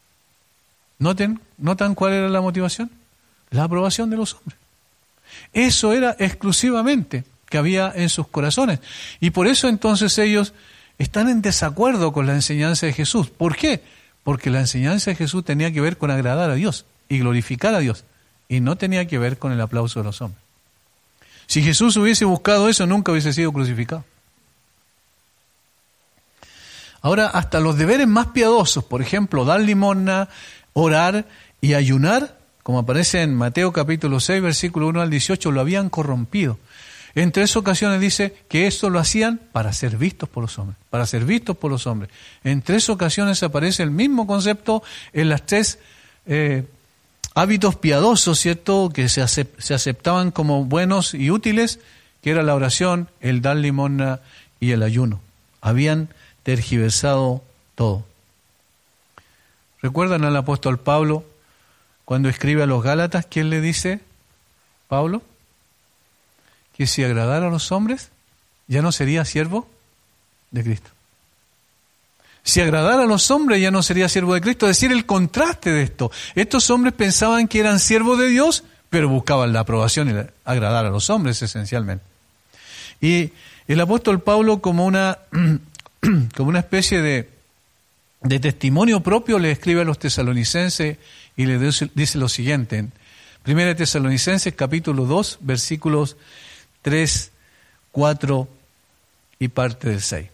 ¿Noten? ¿Notan cuál era la motivación? La aprobación de los hombres. Eso era exclusivamente que había en sus corazones. Y por eso entonces ellos están en desacuerdo con la enseñanza de Jesús. ¿Por qué? Porque la enseñanza de Jesús tenía que ver con agradar a Dios y glorificar a Dios. Y no tenía que ver con el aplauso de los hombres. Si Jesús hubiese buscado eso, nunca hubiese sido crucificado. Ahora, hasta los deberes más piadosos, por ejemplo, dar limosna, orar y ayunar, como aparece en Mateo capítulo seis, versículo uno al dieciocho, lo habían corrompido. En tres ocasiones dice que esto lo hacían para ser vistos por los hombres, para ser vistos por los hombres. En tres ocasiones aparece el mismo concepto en las tres eh, hábitos piadosos, ¿cierto?, que se, acept, se aceptaban como buenos y útiles, que era la oración, el dar limosna y el ayuno. Habían tergiversado todo. ¿Recuerdan al apóstol Pablo cuando escribe a los Gálatas? ¿Quién le dice, Pablo? Que si agradara a los hombres, ya no sería siervo de Cristo. Si agradara a los hombres, ya no sería siervo de Cristo. Es decir, el contraste de esto. Estos hombres pensaban que eran siervos de Dios, pero buscaban la aprobación y agradar a los hombres esencialmente. Y el apóstol Pablo, como una, como una especie de, de testimonio propio, le escribe a los tesalonicenses y le dice lo siguiente. En Primera de Tesalonicenses, capítulo dos, versículos tres, cuatro y parte del seis.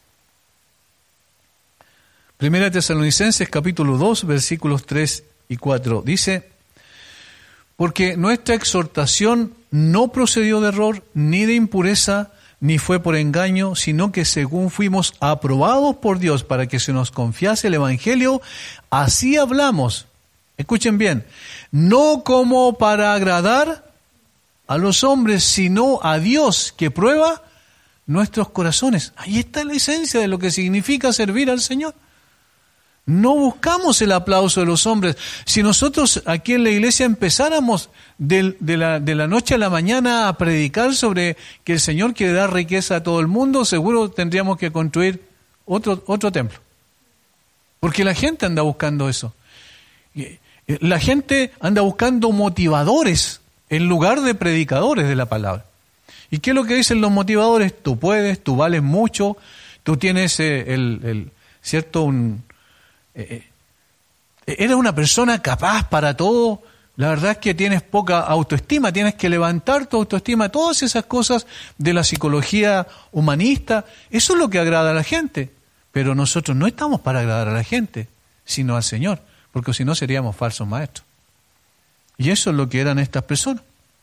Primera de Tesalonicenses, capítulo dos, versículos tres y cuatro. Dice: porque nuestra exhortación no procedió de error, ni de impureza, ni fue por engaño, sino que según fuimos aprobados por Dios para que se nos confiase el Evangelio, así hablamos. Escuchen bien, no como para agradar a los hombres, sino a Dios que prueba nuestros corazones. Ahí está la esencia de lo que significa servir al Señor. No buscamos el aplauso de los hombres. Si nosotros aquí en la iglesia empezáramos de, de, la, de la noche a la mañana a predicar sobre que el Señor quiere dar riqueza a todo el mundo, seguro tendríamos que construir otro, otro templo. Porque la gente anda buscando eso. La gente anda buscando motivadores en lugar de predicadores de la palabra. ¿Y qué es lo que dicen los motivadores? Tú puedes, tú vales mucho, tú tienes eh, el, el, cierto, un, eh, eres una persona capaz para todo. La verdad es que tienes poca autoestima, tienes que levantar tu autoestima, todas esas cosas de la psicología humanista. Eso es lo que agrada a la gente. Pero nosotros no estamos para agradar a la gente, sino al Señor, porque si no seríamos falsos maestros. Y eso es lo que eran estas personas.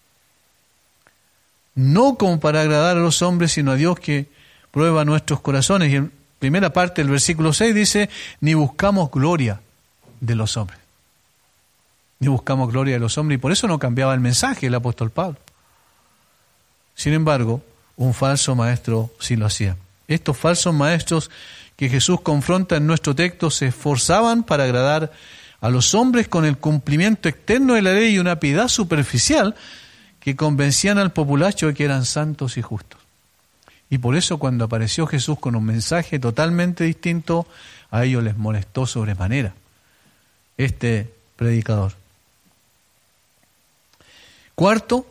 No como para agradar a los hombres, sino a Dios que prueba nuestros corazones. Y en primera parte del versículo seis dice: ni buscamos gloria de los hombres. Ni buscamos gloria de los hombres. Y por eso no cambiaba el mensaje el apóstol Pablo. Sin embargo, un falso maestro sí lo hacía. Estos falsos maestros que Jesús confronta en nuestro texto se esforzaban para agradar a los hombres con el cumplimiento externo de la ley y una piedad superficial que convencían al populacho de que eran santos y justos. Y por eso cuando apareció Jesús con un mensaje totalmente distinto, a ellos les molestó sobremanera este predicador. Cuarto,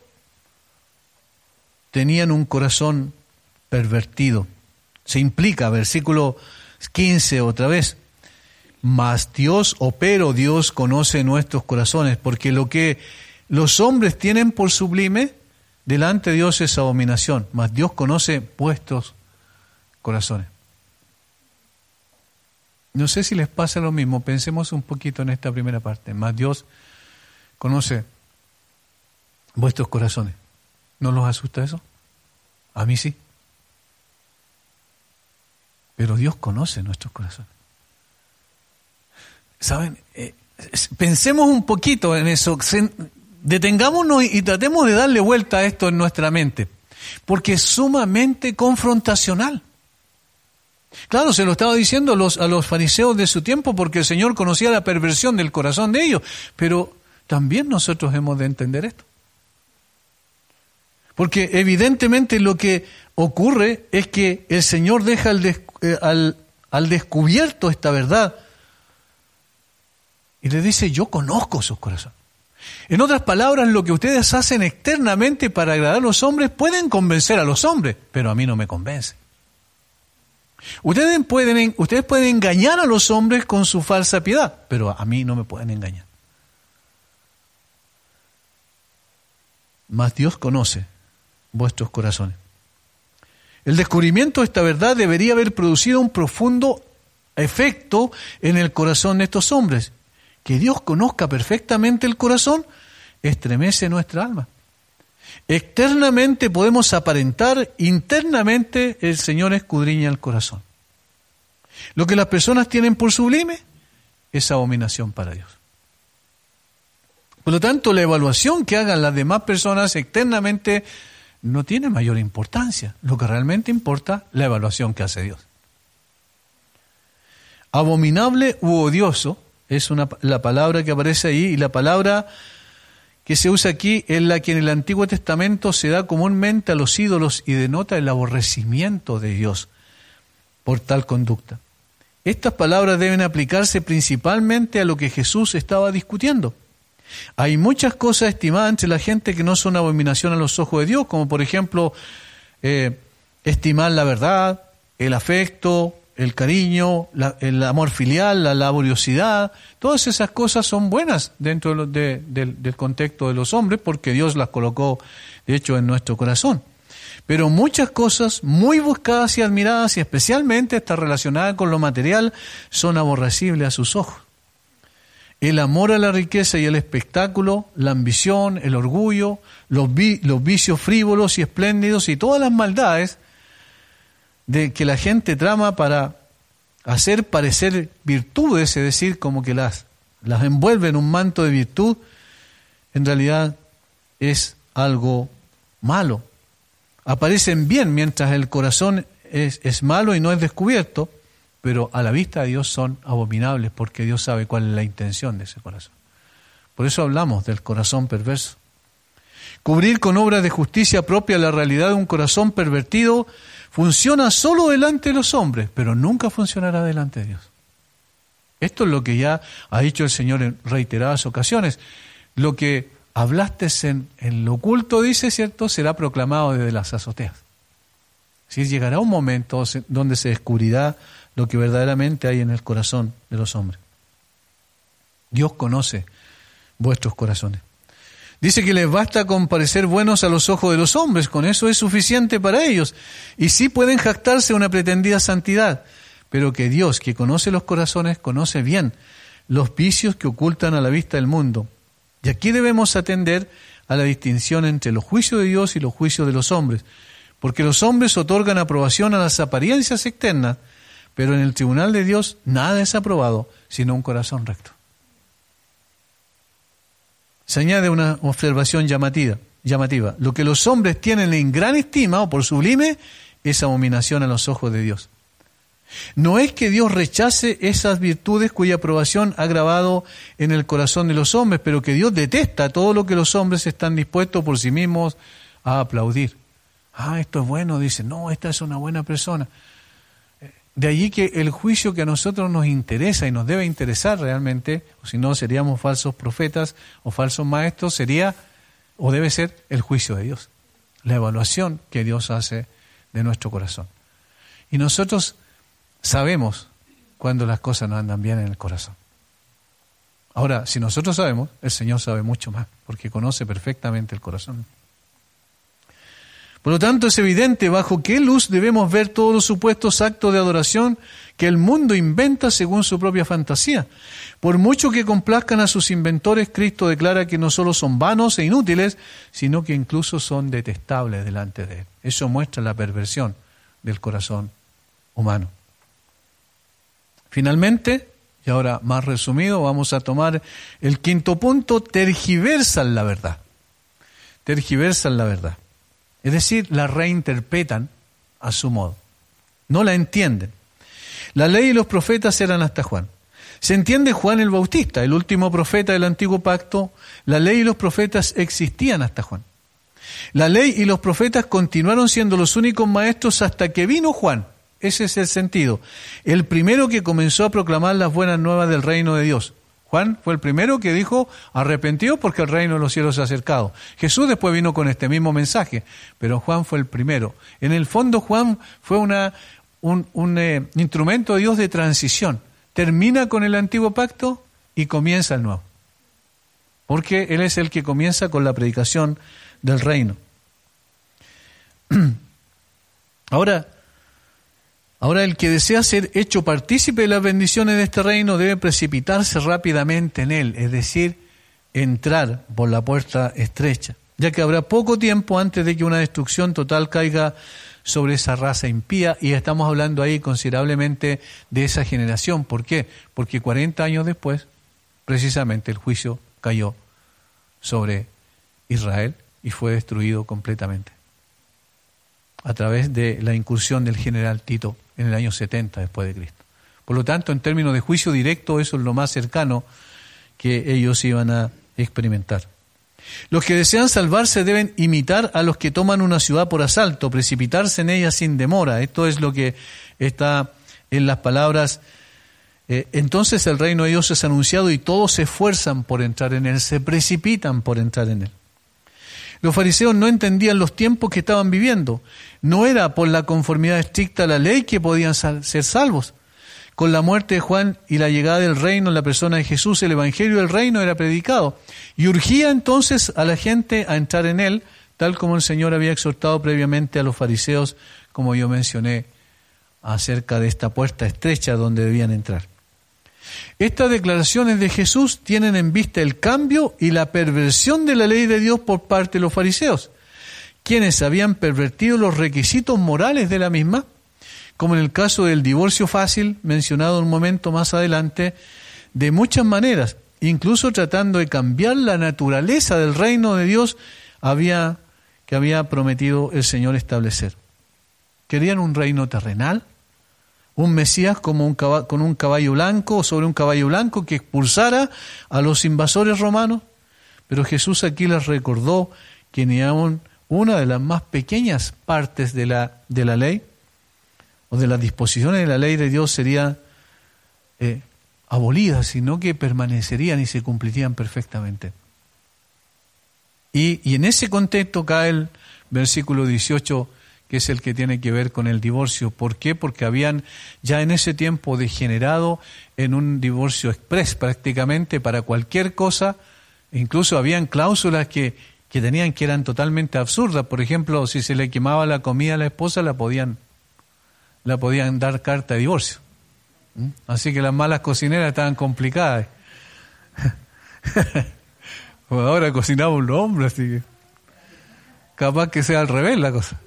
tenían un corazón pervertido. Se implica, versículo quince otra vez, mas Dios, o pero Dios conoce nuestros corazones, porque lo que los hombres tienen por sublime, delante de Dios es abominación, mas Dios conoce vuestros corazones. No sé si les pasa lo mismo, pensemos un poquito en esta primera parte, mas Dios conoce vuestros corazones. ¿No los asusta eso? A mí sí. Pero Dios conoce nuestros corazones. ¿Saben? Eh, pensemos un poquito en eso. Detengámonos y tratemos de darle vuelta a esto en nuestra mente. Porque es sumamente confrontacional. Claro, se lo estaba diciendo a los, a los fariseos de su tiempo porque el Señor conocía la perversión del corazón de ellos. Pero también nosotros hemos de entender esto. Porque evidentemente lo que ocurre es que el Señor deja al, des, eh, al, al descubierto esta verdad y le dice: yo conozco sus corazones. En otras palabras, lo que ustedes hacen externamente para agradar a los hombres pueden convencer a los hombres, pero a mí no me convence. Ustedes pueden, ustedes pueden engañar a los hombres con su falsa piedad, pero a mí no me pueden engañar. Mas Dios conoce vuestros corazones. El descubrimiento de esta verdad debería haber producido un profundo efecto en el corazón de estos hombres. Que Dios conozca perfectamente el corazón estremece nuestra alma. Externamente podemos aparentar, internamente el Señor escudriña el corazón. Lo que las personas tienen por sublime es abominación para Dios. Por lo tanto, la evaluación que hagan las demás personas externamente no tiene mayor importancia. Lo que realmente importa es la evaluación que hace Dios. Abominable u odioso es una, la palabra que aparece ahí, y la palabra que se usa aquí es la que en el Antiguo Testamento se da comúnmente a los ídolos y denota el aborrecimiento de Dios por tal conducta. Estas palabras deben aplicarse principalmente a lo que Jesús estaba discutiendo. Hay muchas cosas estimadas entre la gente que no son abominación a los ojos de Dios, como por ejemplo eh, estimar la verdad, el afecto, el cariño, la, el amor filial, la laboriosidad. Todas esas cosas son buenas dentro de lo, de, de, del contexto de los hombres, porque Dios las colocó, de hecho, en nuestro corazón. Pero muchas cosas muy buscadas y admiradas, y especialmente estas relacionadas con lo material, son aborrecibles a sus ojos. El amor a la riqueza y el espectáculo, la ambición, el orgullo, los, vi, los vicios frívolos y espléndidos y todas las maldades de que la gente trama para hacer parecer virtudes, es decir, como que las, las envuelve en un manto de virtud, en realidad es algo malo. Aparecen bien mientras el corazón es, es malo y no es descubierto, pero a la vista de Dios son abominables, porque Dios sabe cuál es la intención de ese corazón. Por eso hablamos del corazón perverso. Cubrir con obras de justicia propia la realidad de un corazón pervertido funciona solo delante de los hombres, pero nunca funcionará delante de Dios. Esto es lo que ya ha dicho el Señor en reiteradas ocasiones. Lo que hablaste en, en lo oculto, dice, ¿cierto?, será proclamado desde las azoteas. Así llegará un momento donde se descubrirá lo que verdaderamente hay en el corazón de los hombres. Dios conoce vuestros corazones. Dice que les basta con parecer buenos a los ojos de los hombres, con eso es suficiente para ellos. Y sí pueden jactarse una pretendida santidad, pero que Dios, que conoce los corazones, conoce bien los vicios que ocultan a la vista del mundo. Y aquí debemos atender a la distinción entre los juicios de Dios y los juicios de los hombres, porque los hombres otorgan aprobación a las apariencias externas, pero en el tribunal de Dios nada es aprobado, sino un corazón recto. Se añade una observación llamativa, llamativa. Lo que los hombres tienen en gran estima o por sublime es abominación a los ojos de Dios. No es que Dios rechace esas virtudes cuya aprobación ha grabado en el corazón de los hombres, pero que Dios detesta todo lo que los hombres están dispuestos por sí mismos a aplaudir. Ah, esto es bueno, dice, no, esta es una buena persona. De allí que el juicio que a nosotros nos interesa y nos debe interesar realmente, o si no seríamos falsos profetas o falsos maestros, sería o debe ser el juicio de Dios, la evaluación que Dios hace de nuestro corazón. Y nosotros sabemos cuando las cosas no andan bien en el corazón. Ahora, si nosotros sabemos, el Señor sabe mucho más, porque conoce perfectamente el corazón. Por lo tanto, es evidente bajo qué luz debemos ver todos los supuestos actos de adoración que el mundo inventa según su propia fantasía. Por mucho que complazcan a sus inventores, Cristo declara que no solo son vanos e inútiles, sino que incluso son detestables delante de Él. Eso muestra la perversión del corazón humano. Finalmente, y ahora más resumido, vamos a tomar el quinto punto: tergiversan la verdad. Tergiversan la verdad. Es decir, la reinterpretan a su modo. No la entienden. La ley y los profetas eran hasta Juan. Se entiende Juan el Bautista, el último profeta del Antiguo Pacto. La ley y los profetas existían hasta Juan. La ley y los profetas continuaron siendo los únicos maestros hasta que vino Juan. Ese es el sentido. El primero que comenzó a proclamar las buenas nuevas del reino de Dios. Juan fue el primero que dijo, arrepentido porque el reino de los cielos se ha acercado. Jesús después vino con este mismo mensaje, pero Juan fue el primero. En el fondo Juan fue una, un, un eh, instrumento de Dios de transición. Termina con el antiguo pacto y comienza el nuevo. Porque Él es el que comienza con la predicación del reino. Ahora, ahora el que desea ser hecho partícipe de las bendiciones de este reino debe precipitarse rápidamente en él, es decir, entrar por la puerta estrecha, ya que habrá poco tiempo antes de que una destrucción total caiga sobre esa raza impía, y estamos hablando ahí considerablemente de esa generación. ¿Por qué? Porque cuarenta años después, precisamente el juicio cayó sobre Israel y fue destruido completamente a través de la incursión del general Tito en el año setenta después de Cristo. Por lo tanto, en términos de juicio directo, eso es lo más cercano que ellos iban a experimentar. Los que desean salvarse deben imitar a los que toman una ciudad por asalto, precipitarse en ella sin demora. Esto es lo que está en las palabras. Eh, entonces el reino de Dios es anunciado y todos se esfuerzan por entrar en él, se precipitan por entrar en él. Los fariseos no entendían los tiempos que estaban viviendo. No era por la conformidad estricta a la ley que podían sal- ser salvos. Con la muerte de Juan y la llegada del reino en la persona de Jesús, el evangelio del reino era predicado. Y urgía entonces a la gente a entrar en él, tal como el Señor había exhortado previamente a los fariseos, como yo mencioné, acerca de esta puerta estrecha donde debían entrar. Estas declaraciones de Jesús tienen en vista el cambio y la perversión de la ley de Dios por parte de los fariseos, quienes habían pervertido los requisitos morales de la misma, como en el caso del divorcio fácil, mencionado un momento más adelante, de muchas maneras, incluso tratando de cambiar la naturaleza del reino de Dios había, que había prometido el Señor establecer. Querían un reino terrenal, un Mesías como un caballo, con un caballo blanco, sobre un caballo blanco que expulsara a los invasores romanos, pero Jesús aquí les recordó que ni aún una de las más pequeñas partes de la, de la ley, o de las disposiciones de la ley de Dios sería eh, abolida, sino que permanecerían y se cumplirían perfectamente. Y, y en ese contexto cae el versículo dieciocho, que es el que tiene que ver con el divorcio. ¿Por qué? Porque habían ya en ese tiempo degenerado en un divorcio express prácticamente para cualquier cosa. Incluso habían cláusulas que, que tenían que eran totalmente absurdas. Por ejemplo, si se le quemaba la comida a la esposa, la podían la podían dar carta de divorcio. ¿Mm? Así que las malas cocineras estaban complicadas. Pues ahora cocinamos los hombres, así que capaz que sea al revés la cosa.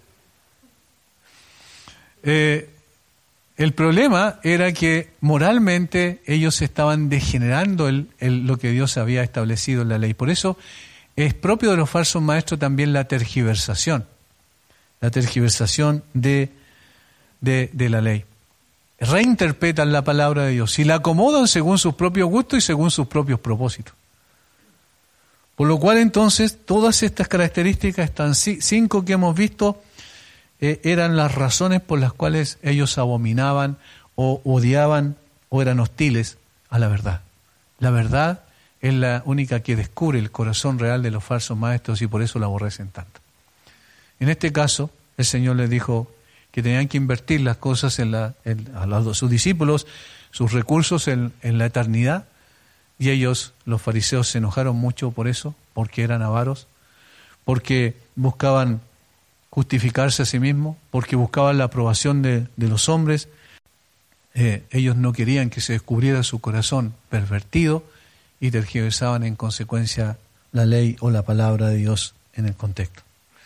Eh, el problema era que moralmente ellos estaban degenerando el, el, lo que Dios había establecido en la ley. Por eso es propio de los falsos maestros también la tergiversación, la tergiversación de De, de la ley. Reinterpretan la palabra de Dios y la acomodan según sus propios gustos y según sus propios propósitos. Por lo cual entonces todas estas características, estas cinco que hemos visto, eh, eran las razones por las cuales ellos abominaban o odiaban o eran hostiles a la verdad. La verdad es la única que descubre el corazón real de los falsos maestros y por eso la aborrecen tanto. En este caso, el Señor les dijo que tenían que invertir las cosas en la, en, a los, sus discípulos, sus recursos en, en la eternidad, y ellos, los fariseos, se enojaron mucho por eso, porque eran avaros, porque buscaban justificarse a sí mismos, porque buscaban la aprobación de, de los hombres. Eh, ellos no querían que se descubriera su corazón pervertido y tergiversaban en consecuencia la ley o la palabra de Dios en el contexto.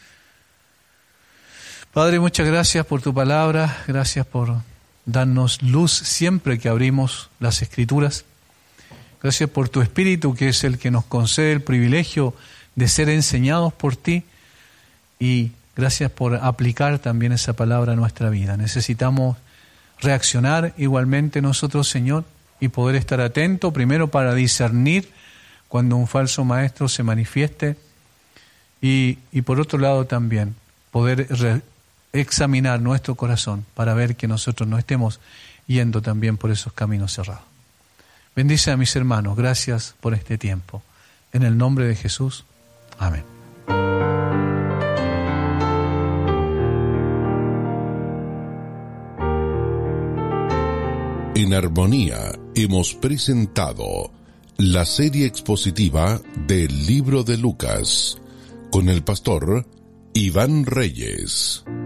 Padre, muchas gracias por tu palabra, gracias por darnos luz siempre que abrimos las Escrituras. Gracias por tu Espíritu, que es el que nos concede el privilegio de ser enseñados por ti, y gracias por aplicar también esa palabra a nuestra vida. Necesitamos reaccionar igualmente nosotros, Señor, y poder estar atentos, primero para discernir cuando un falso maestro se manifieste, y, y por otro lado también poder re- examinar nuestro corazón para ver que nosotros no estemos yendo también por esos caminos cerrados. Bendice a mis hermanos, gracias por este tiempo. En el nombre de Jesús, amén. En Armonía hemos presentado la serie expositiva del libro de Lucas con el pastor Iván Reyes.